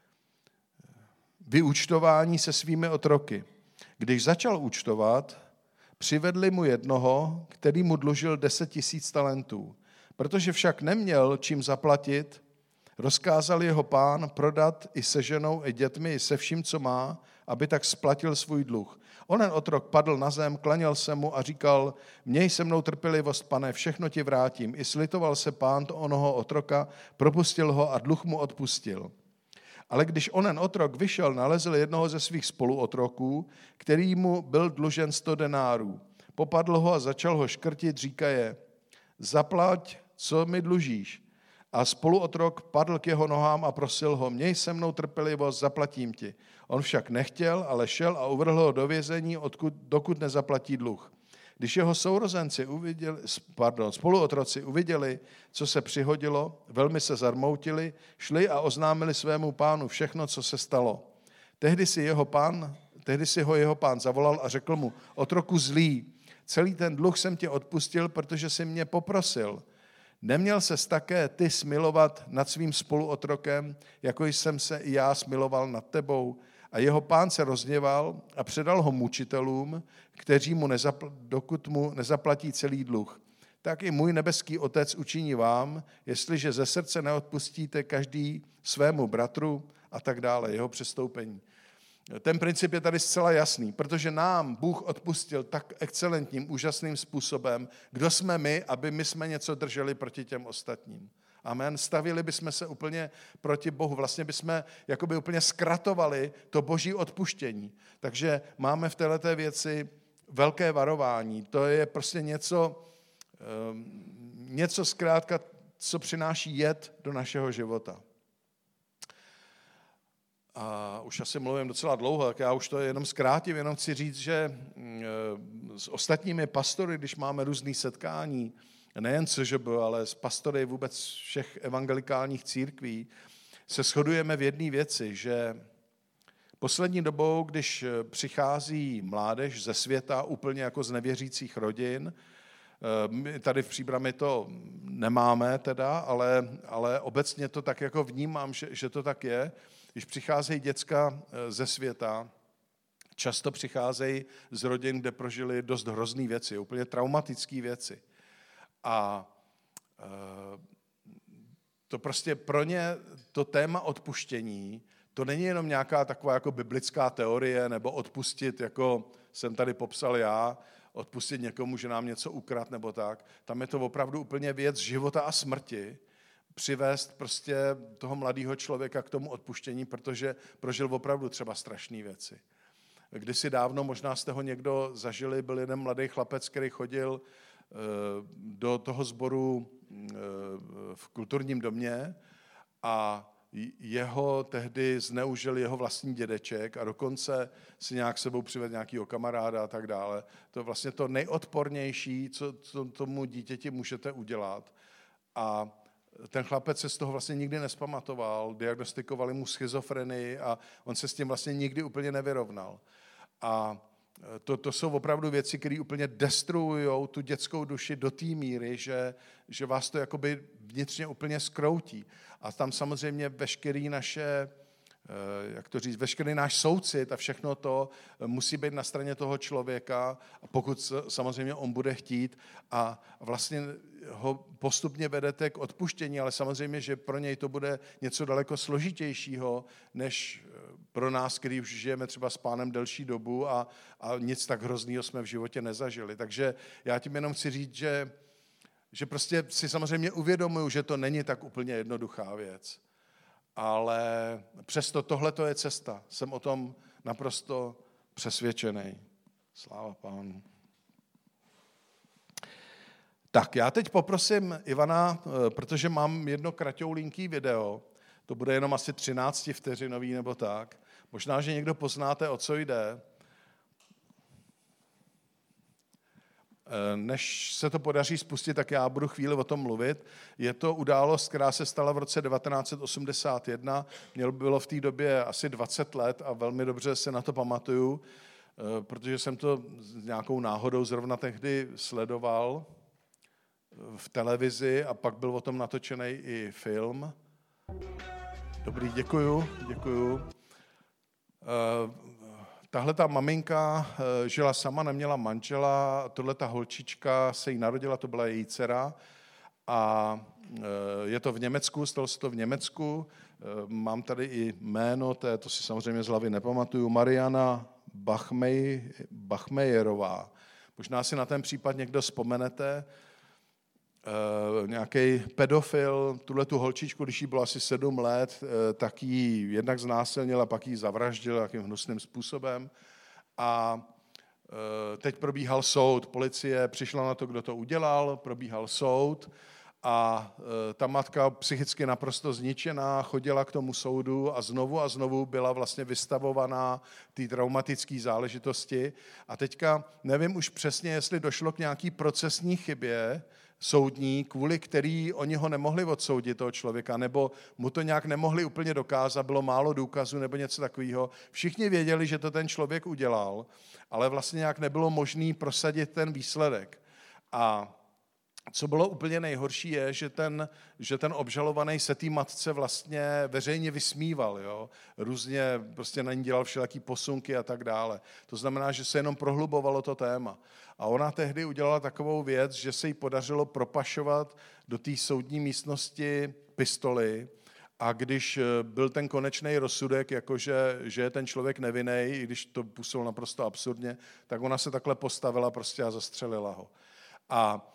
vyúčtování se svými otroky. Když začal účtovat, přivedli mu jednoho, který mu dlužil deset tisíc talentů. Protože však neměl čím zaplatit, rozkázal jeho pán prodat i se ženou, i dětmi, i se vším, co má, aby tak splatil svůj dluh. Onen otrok padl na zem, klaněl se mu a říkal, měj se mnou trpělivost, pane, všechno ti vrátím. I slitoval se pán to onoho otroka, propustil ho a dluh mu odpustil. Ale když onen otrok vyšel, nalezl jednoho ze svých spoluotroků, který mu byl dlužen sto denárů. Popadl ho a začal ho škrtit, říkaje, zaplať, co mi dlužíš. A spoluotrok padl k jeho nohám a prosil ho, měj se mnou trpělivost, zaplatím ti. On však nechtěl, ale šel a uvrhl ho do vězení, odkud, dokud nezaplatí dluh. Když jeho sourozenci uviděli, pardon, spoluotroci uviděli, co se přihodilo, velmi se zarmoutili, šli a oznámili svému pánu všechno, co se stalo. Tehdy si, jeho pán, tehdy si ho jeho pán zavolal a řekl mu, otroku zlý, celý ten dluh jsem tě odpustil, protože jsi mě poprosil. Neměl ses také ty smilovat nad svým spoluotrokem, jako jsem se i já smiloval nad tebou? A jeho pán se rozhněval a předal ho mučitelům, kteří mu nezapl- dokud mu nezaplatí celý dluh. Tak i můj nebeský otec učiní vám, jestliže ze srdce neodpustíte každý svému bratru a tak dále, jeho přestoupení. Ten princip je tady zcela jasný, protože nám Bůh odpustil tak excelentním, úžasným způsobem, kdo jsme my, aby my jsme něco drželi proti těm ostatním. Amen. Stavili bychom se úplně proti Bohu. Vlastně bychom jakoby úplně zkratovali to boží odpuštění. Takže máme v této věci velké varování. To je prostě něco, něco zkrátka, co přináší jed do našeho života. A už asi mluvím docela dlouho, tak já už to jenom zkrátím, jenom chci říct, že s ostatními pastory, když máme různý setkání, nejen C Ž B, ale s pastory vůbec všech evangelikálních církví, se shodujeme v jedné věci, že poslední dobou, když přichází mládež ze světa úplně jako z nevěřících rodin, my tady v Příbrami to nemáme teda, ale, ale obecně to tak jako vnímám, že, že to tak je. Když přicházejí děcka ze světa, často přicházejí z rodin, kde prožili dost hrozný věci, úplně traumatické věci. A to prostě pro ně to téma odpuštění, to není jenom nějaká taková jako biblická teorie, nebo odpustit, jako jsem tady popsal já, odpustit někomu, že nám něco ukradl nebo tak. Tam je to opravdu úplně věc života a smrti, přivést prostě toho mladého člověka k tomu odpuštění, protože prožil opravdu třeba strašné věci. Kdysi dávno, možná jste ho někdo zažili, byl jeden mladý chlapec, který chodil do toho sboru v kulturním domě a jeho tehdy zneužil jeho vlastní dědeček a dokonce si nějak sebou přivedl nějakýho kamaráda a tak dále. To je vlastně to nejodpornější, co, co tomu dítěti můžete udělat. A ten chlapec se z toho vlastně nikdy nespamatoval, diagnostikovali mu schizofrenii a on se s tím vlastně nikdy úplně nevyrovnal. A to, to jsou opravdu věci, které úplně destruujou tu dětskou duši do té míry, že, že vás to jakoby vnitřně úplně skroutí. A tam samozřejmě veškerý naše, jak to říct, veškerý náš soucit a všechno to musí být na straně toho člověka, pokud samozřejmě on bude chtít a vlastně ho postupně vedete k odpuštění, ale samozřejmě, že pro něj to bude něco daleko složitějšího, než pro nás, který už žijeme třeba s pánem delší dobu a, a nic tak hroznýho jsme v životě nezažili. Takže já tím jenom chci říct, že, že prostě si samozřejmě uvědomuju, že to není tak úplně jednoduchá věc. Ale přesto tohle to je cesta. Jsem o tom naprosto přesvědčený. Sláva Pánu. Tak, já teď poprosím Ivana, protože mám jedno kraťoulinký video, to bude jenom asi třináct vteřinový nebo tak. Možná, že někdo poznáte, o co jde. Než se to podaří spustit, tak já budu chvíli o tom mluvit. Je to událost, která se stala v roce devatenáct set osmdesát jedna. Mělo bylo v té době asi dvacet let a velmi dobře se na to pamatuju, protože jsem to nějakou náhodou zrovna tehdy sledoval v televizi a pak byl o tom natočený i film. Dobrý, děkuju, děkuju. Tahle ta maminka žila sama, neměla manžela, tohle ta holčička se jí narodila, to byla její dcera a je to v Německu, stalo se to v Německu. Mám tady i jméno, to, to si samozřejmě z hlavy nepamatuju, Mariana Bachmej, Bachmejerová. Možná si na ten případ někdo vzpomenete. Uh, nějaký pedofil, tuhle tu holčičku, když jí bylo asi sedm let, uh, tak ji jednak znásilnil a pak ji zavraždil jakým hnusným způsobem. A uh, teď probíhal soud, policie přišla na to, kdo to udělal, probíhal soud a uh, ta matka psychicky naprosto zničená chodila k tomu soudu a znovu a znovu byla vlastně vystavovaná té traumatické záležitosti. A teďka nevím už přesně, jestli došlo k nějaký procesní chybě, soudní, kvůli který oni ho nemohli odsoudit, toho člověka, nebo mu to nějak nemohli úplně dokázat, bylo málo důkazů nebo něco takového. Všichni věděli, že to ten člověk udělal, ale vlastně nějak nebylo možné prosadit ten výsledek. A co bylo úplně nejhorší je, že ten, že ten obžalovaný se té matce vlastně veřejně vysmíval, jo? Různě prostě na ní dělal všelijaký posunky a tak dále. To znamená, že se jenom prohlubovalo to téma. A ona tehdy udělala takovou věc, že se jí podařilo propašovat do té soudní místnosti pistoli a když byl ten konečný rozsudek, jakože že je ten člověk nevinný, i když to působilo naprosto absurdně, tak ona se takhle postavila prostě a zastřelila ho. A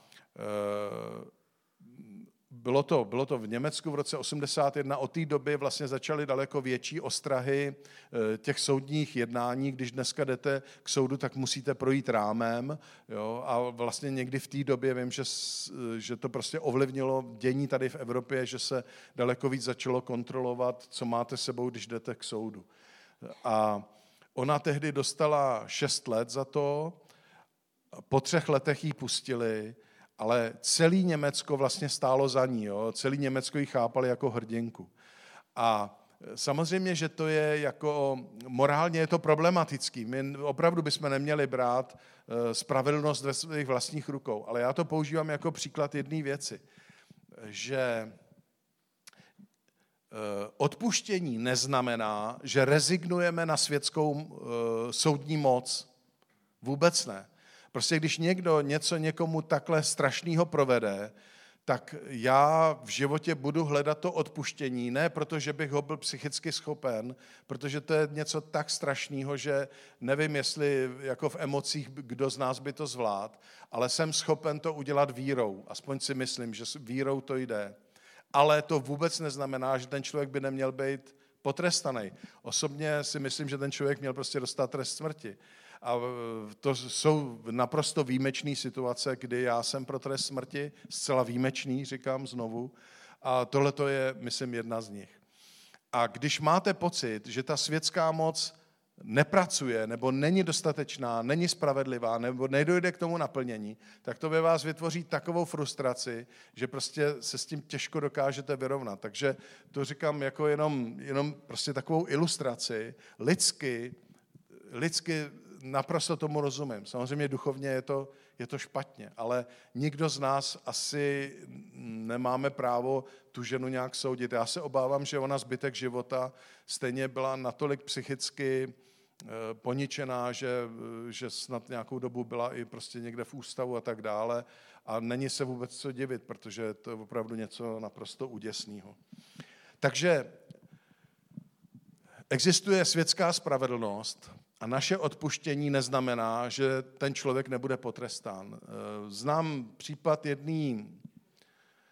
Bylo to, bylo to v Německu v roce osmdesát jedna, od té doby vlastně začaly daleko větší ostrahy těch soudních jednání. Když dneska jdete k soudu, tak musíte projít rámem. Jo? A vlastně někdy v té době vím, že, že to prostě ovlivnilo dění tady v Evropě, že se daleko víc začalo kontrolovat, co máte sebou, když jdete k soudu. A ona tehdy dostala šest let za to, po třech letech jí pustili, ale celý Německo vlastně stálo za ní, jo? Celý Německo ji chápali jako hrdinku. A samozřejmě, že to je jako, morálně je to problematický. My opravdu bychom neměli brát spravedlnost ve svých vlastních rukou, ale já to používám jako příklad jedné věci, že odpuštění neznamená, že rezignujeme na světskou soudní moc. Vůbec ne. Prostě když někdo něco někomu takhle strašného provede, tak já v životě budu hledat to odpuštění, ne protože bych ho byl psychicky schopen, protože to je něco tak strašného, že nevím, jestli jako v emocích kdo z nás by to zvládl, ale jsem schopen to udělat vírou, aspoň si myslím, že vírou to jde. Ale to vůbec neznamená, že ten člověk by neměl být potrestaný. Osobně si myslím, že ten člověk měl prostě dostat trest smrti. A to jsou naprosto výjimečné situace, kdy já jsem pro trest smrti, zcela výjimečný, říkám znovu, a tohle to je, myslím, jedna z nich. A když máte pocit, že ta světská moc nepracuje, nebo není dostatečná, není spravedlivá, nebo nedojde k tomu naplnění, tak to ve vás vytvoří takovou frustraci, že prostě se s tím těžko dokážete vyrovnat. Takže to říkám jako jenom, jenom prostě takovou ilustraci. Lidsky, lidsky naprosto tomu rozumím. Samozřejmě duchovně je to, je to špatně, ale nikdo z nás asi nemáme právo tu ženu nějak soudit. Já se obávám, že ona zbytek života stejně byla natolik psychicky poničená, že, že snad nějakou dobu byla i prostě někde v ústavu a tak dále a není se vůbec co divit, protože to je opravdu něco naprosto úděsného. Takže existuje světská spravedlnost a naše odpuštění neznamená, že ten člověk nebude potrestán. Znám případ jedné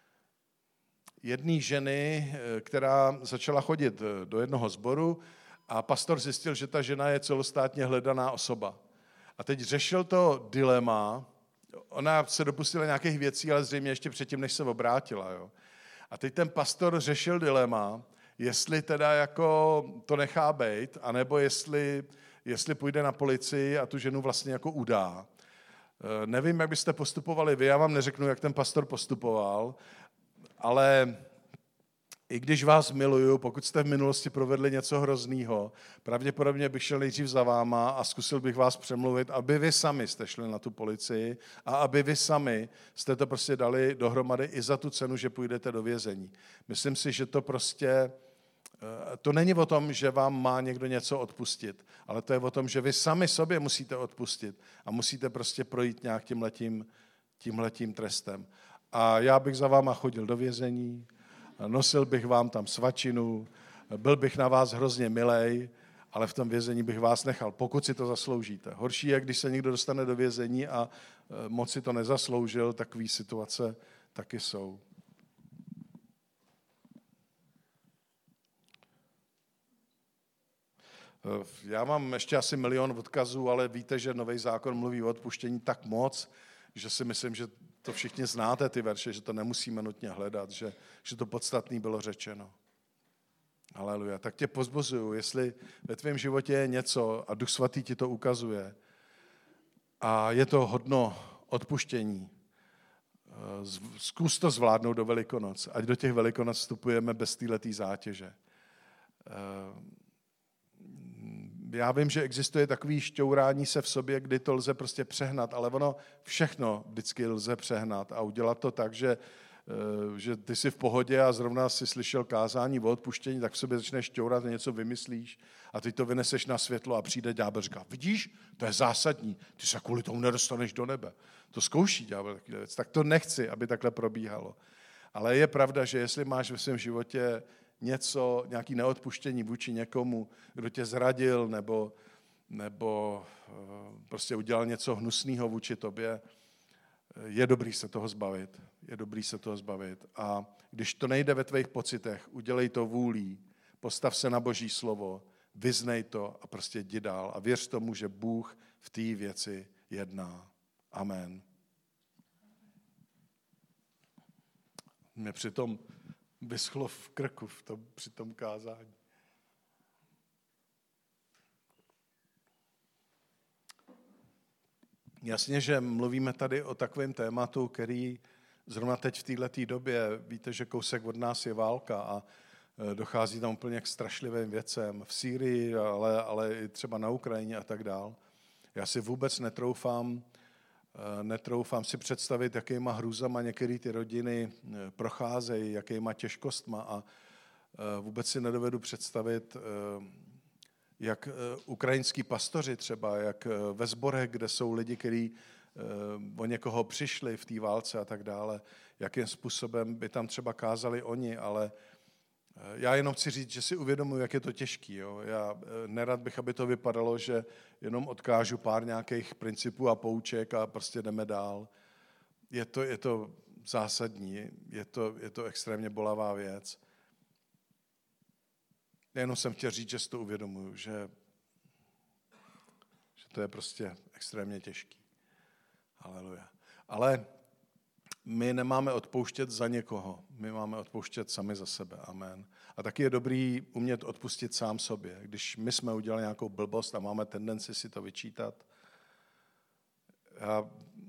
jedné ženy, která začala chodit do jednoho sboru a pastor zjistil, že ta žena je celostátně hledaná osoba. A teď řešil to dilema, ona se dopustila nějakých věcí, ale zřejmě ještě předtím, než se obrátila. Jo. A teď ten pastor řešil dilema, jestli teda jako to nechá bejt, anebo jestli, jestli půjde na policii a tu ženu vlastně jako udá. E, nevím, jak byste postupovali vy, já vám neřeknu, jak ten pastor postupoval, ale i když vás miluju, pokud jste v minulosti provedli něco hroznýho, pravděpodobně bych šel nejdřív za váma a zkusil bych vás přemluvit, aby vy sami jste šli na tu policii a aby vy sami jste to prostě dali dohromady i za tu cenu, že půjdete do vězení. Myslím si, že to prostě, to není o tom, že vám má někdo něco odpustit, ale to je o tom, že vy sami sobě musíte odpustit a musíte prostě projít nějak tímhletím, tímhletím trestem. A já bych za váma chodil do vězení, nosil bych vám tam svačinu, byl bych na vás hrozně milej, ale v tom vězení bych vás nechal, pokud si to zasloužíte. Horší je, když se někdo dostane do vězení a moc si to nezasloužil, takové situace taky jsou. Já mám ještě asi milion odkazů, ale víte, že Nový zákon mluví o odpuštění tak moc, že si myslím, že to všichni znáte, ty verše, že to nemusíme nutně hledat, že, že to podstatné bylo řečeno. Haleluja. Tak tě pozbuzuju, jestli ve tvém životě je něco a Duch Svatý ti to ukazuje a je to hodno odpuštění, zkus to zvládnout do Velikonoc, ať do těch Velikonoc vstupujeme bez téhletý zátěže. Já vím, že existuje takový šťourání se v sobě, kdy to lze prostě přehnat, ale ono všechno vždycky lze přehnat a udělat to tak, že, že ty jsi v pohodě a zrovna jsi slyšel kázání o odpuštění, tak v sobě začneš šťourat a něco vymyslíš a ty to vyneseš na světlo a přijde ďábel a říká, vidíš, to je zásadní, ty se kvůli tomu nedostaneš do nebe. To zkouší ďábel takový věc. Tak to nechci, aby takhle probíhalo. Ale je pravda, že jestli máš ve svém životě něco, nějaký neodpuštění vůči někomu, kdo tě zradil nebo, nebo prostě udělal něco hnusného vůči tobě, je dobrý se toho zbavit. Je dobrý se toho zbavit. A když to nejde ve tvých pocitech, udělej to vůlí, postav se na Boží slovo, vyznej to a prostě jdi dál. A věř tomu, že Bůh v té věci jedná. Amen. Mě přitom vyschlo v krku v tom, při tom kázání. Jasně, že mluvíme tady o takovém tématu, který zrovna teď v této době, víte, že kousek od nás je válka a dochází tam úplně k strašlivým věcem v Sýrii, ale, ale i třeba na Ukrajině a tak dál. Já si vůbec netroufám, netroufám si představit, jakýma hrůzama některé ty rodiny procházejí, jakýma těžkostma a vůbec si nedovedu představit, jak ukrajinský pastoři třeba, jak ve sborech, kde jsou lidi, kteří o někoho přišli v té válce a tak dále, jakým způsobem by tam třeba kázali oni, ale já jenom chci říct, že si uvědomuji, jak je to těžký. Jo. Já nerad bych, aby to vypadalo, že jenom odkážu pár nějakých principů a pouček a prostě jdeme dál. Je to, je to zásadní, je to, je to extrémně bolavá věc. Já jenom jsem chtěl říct, že si to uvědomuji, že, že to je prostě extrémně těžký. Haleluja. Ale my nemáme odpouštět za někoho, my máme odpouštět sami za sebe. Amen. A taky je dobrý umět odpustit sám sobě. Když my jsme udělali nějakou blbost a máme tendenci si to vyčítat, a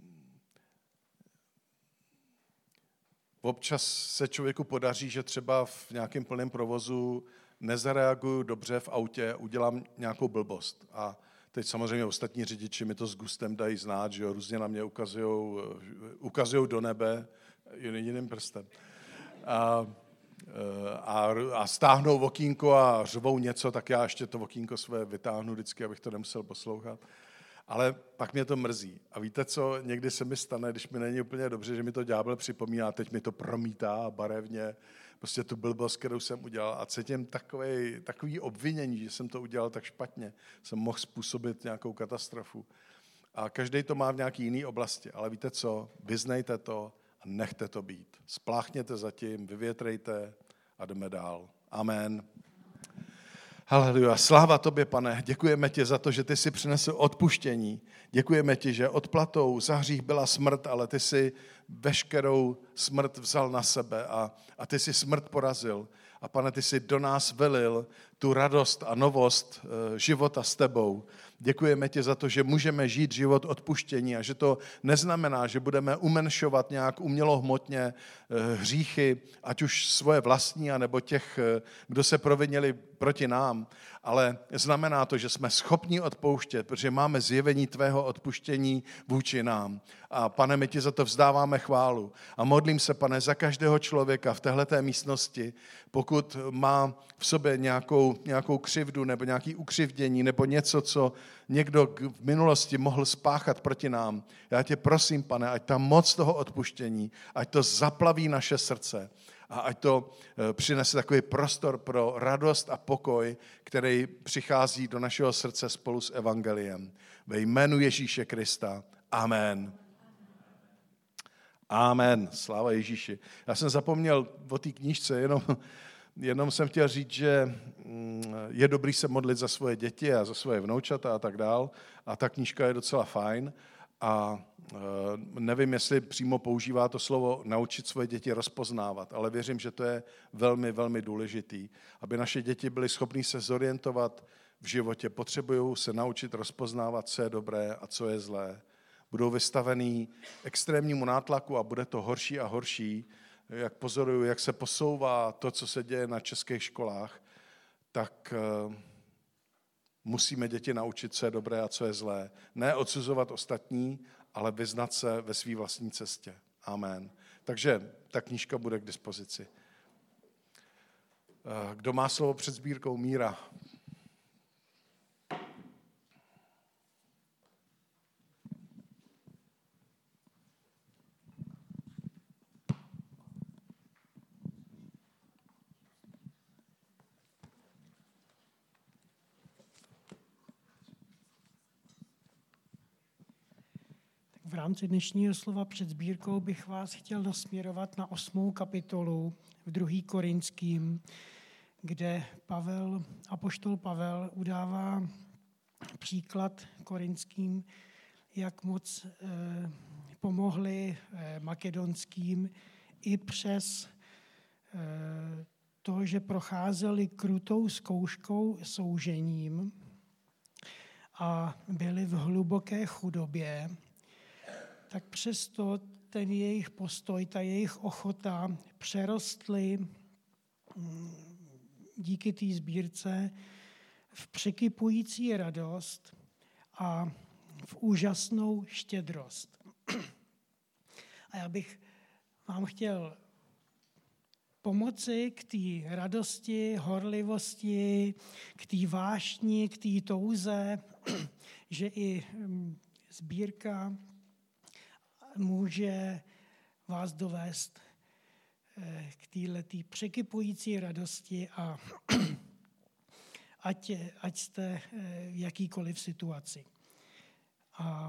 občas se člověku podaří, že třeba v nějakém plném provozu nezareaguju dobře v autě, udělám nějakou blbost. A teď samozřejmě ostatní řidiči mi to s gustem dají znát, že jo, různě na mě ukazujou, ukazujou do nebe jiným prstem. A, a, a stáhnou okýnko a řvou něco, tak já ještě to okýnko své vytáhnu vždycky, abych to nemusel poslouchat. Ale pak mě to mrzí. A víte co, někdy se mi stane, když mi není úplně dobře, že mi to ďábel připomíná, teď mi to promítá barevně, prostě tu blbost, kterou jsem udělal a cítím takový, takový obvinění, že jsem to udělal tak špatně, jsem mohl způsobit nějakou katastrofu. A každý to má v nějaký jiný oblasti, ale víte co, vyznejte to a nechte to být. Spláchněte zatím, vyvětrejte a jdeme dál. Amen. Haleluja. Sláva tobě, Pane. Děkujeme ti za to, že ty jsi přinesl odpuštění. Děkujeme ti, že odplatou za hřích byla smrt, ale ty jsi veškerou smrt vzal na sebe a, a ty jsi smrt porazil. A Pane, ty jsi do nás velil tu radost a novost e, života s tebou. Děkujeme ti za to, že můžeme žít život odpuštění a že to neznamená, že budeme umenšovat nějak umělohmotně e, hříchy, ať už svoje vlastní, anebo těch, e, kdo se provinili proti nám, ale znamená to, že jsme schopni odpouštět, protože máme zjevení tvého odpuštění vůči nám. A Pane, my ti za to vzdáváme chválu. A modlím se, Pane, za každého člověka v téhleté místnosti, pokud má v sobě nějakou, nějakou křivdu nebo nějaké ukřivdění nebo něco, co někdo v minulosti mohl spáchat proti nám. Já tě prosím, Pane, ať ta moc toho odpuštění, ať to zaplaví naše srdce a ať to přinese takový prostor pro radost a pokoj, který přichází do našeho srdce spolu s evangeliem. Ve jménu Ježíše Krista. Amen. Amen. Sláva Ježíši. Já jsem zapomněl o té knížce, jenom, jenom jsem chtěl říct, že je dobrý se modlit za svoje děti a za svoje vnoučata a tak dál. A ta knížka je docela fajn. A nevím, jestli přímo používá to slovo naučit svoje děti rozpoznávat, ale věřím, že to je velmi, velmi důležitý. Aby naše děti byly schopny se zorientovat v životě, potřebují se naučit rozpoznávat, co je dobré a co je zlé. Budou vystavený extrémnímu nátlaku a bude to horší a horší. Jak pozoruju, jak se posouvá to, co se děje na českých školách, tak musíme děti naučit, co je dobré a co je zlé. Ne odsuzovat ostatní, ale vyznat se ve své vlastní cestě. Amen. Takže ta knížka bude k dispozici. Kdo má slovo před sbírkou? Míra. V rámci dnešního slova před sbírkou bych vás chtěl nasměrovat na osmou kapitolu v druhém Korinským, kde Pavel, apoštol Pavel udává příklad korinským, jak moc eh, pomohli eh, makedonským i přes eh, to, že procházeli krutou zkouškou soužením a byli v hluboké chudobě, tak přesto ten jejich postoj, ta jejich ochota přerostly díky té sbírce v překypující radost a v úžasnou štědrost. A já bych vám chtěl pomoci k té radosti, horlivosti, k té vášni, k té touze, že i sbírka může vás dovést k této překypující radosti a ať, ať jste v jakýkoliv situaci. A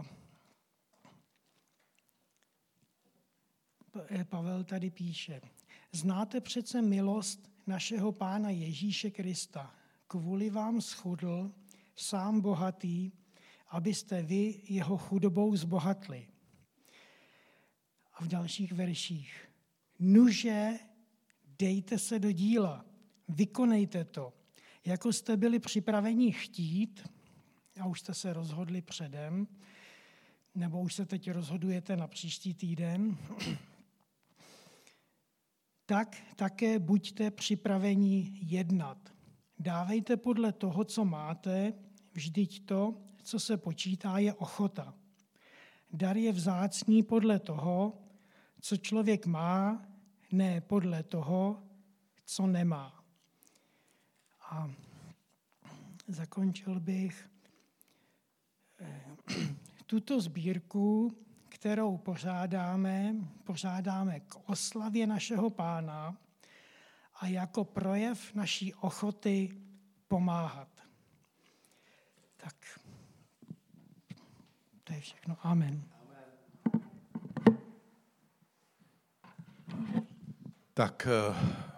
Pavel tady píše, znáte přece milost našeho Pána Ježíše Krista, kvůli vám schudl, sám bohatý, abyste vy jeho chudobou zbohatli. A v dalších verších. Nuže, dejte se do díla, vykonejte to, jako jste byli připraveni chtít, a už jste se rozhodli předem, nebo už se teď rozhodujete na příští týden, tak také buďte připraveni jednat. Dávejte podle toho, co máte, vždyť to, co se počítá, je ochota. Dar je vzácný podle toho, co člověk má, ne podle toho, co nemá. A zakončil bych tuto sbírku, kterou pořádáme, pořádáme k oslavě našeho Pána a jako projev naší ochoty pomáhat. Tak, to je všechno. Amen. Tak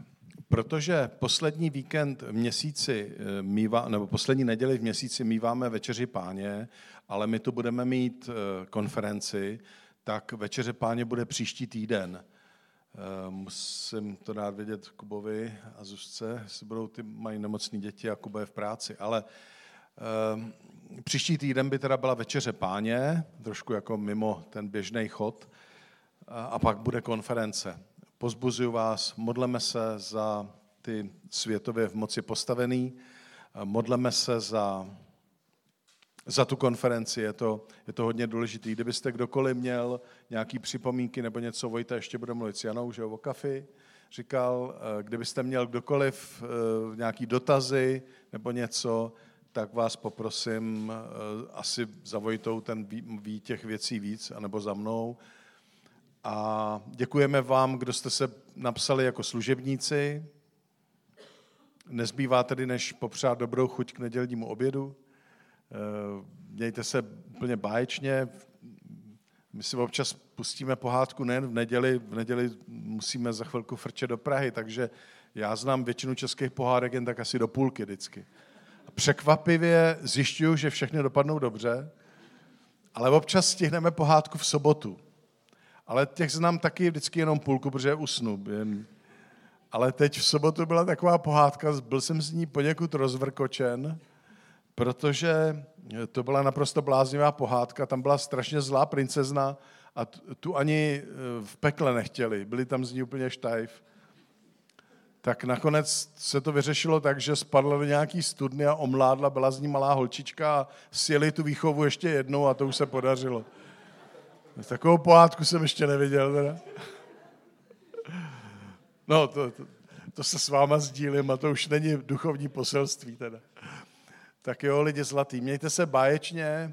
Protože poslední víkend v měsíci mývá, nebo poslední neděli v měsíci míváme Večeři Páně, ale my tu budeme mít konferenci, tak Večeře Páně bude příští týden. Musím to dát vědět Kubovi a Zuzce, jestli budou ty, mají nemocný děti a Kuba je v práci, ale e, příští týden by teda byla Večeře Páně, trošku jako mimo ten běžný chod, a, a pak bude konference. Pozbuzuju vás, modleme se za ty světově v moci postavený, modleme se za, za tu konferenci, je to, je to hodně důležité. Kdybyste kdokoliv měl nějaký připomínky nebo něco, Vojta ještě bude mluvit s Janou, že o kafi, říkal, kdybyste měl kdokoliv nějaký dotazy nebo něco, tak vás poprosím, asi za Vojtou, ten ví, ví těch věcí víc, anebo za mnou. A děkujeme vám, kdo jste se napsali jako služebníci. Nezbývá tedy, než popřát dobrou chuť k nedělnímu obědu. Mějte se úplně báječně. My si občas pustíme pohádku nejen v neděli, v neděli musíme za chvilku frčet do Prahy, takže já znám většinu českých pohádek jen tak asi do půlky vždycky. A překvapivě zjišťuju, že všechny dopadnou dobře, ale občas stihneme pohádku v sobotu. Ale těch znám taky vždycky jenom půlku, protože usnu. Ale teď v sobotu byla taková pohádka, byl jsem z ní poněkud rozvrkočen, protože to byla naprosto bláznivá pohádka, tam byla strašně zlá princezna a tu ani v pekle nechtěli, byli tam z ní úplně štajf. Tak nakonec se to vyřešilo tak, že spadla do nějaký studny a omládla, byla z ní malá holčička a sjeli tu výchovu ještě jednou a to už se podařilo. Takovou pohádku jsem ještě neviděl teda. No, to, to, to se s váma sdílím a to už není duchovní poselství teda. Tak jo, lidi zlatý, mějte se báječně,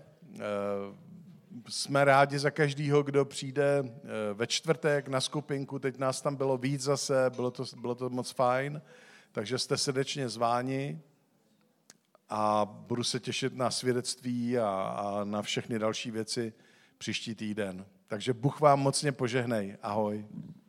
jsme rádi za každýho, kdo přijde ve čtvrtek na skupinku, teď nás tam bylo víc zase, bylo to, bylo to moc fajn, takže jste srdečně zváni a budu se těšit na svědectví a, a na všechny další věci příští týden. Takže Bůh vám mocně požehnej. Ahoj.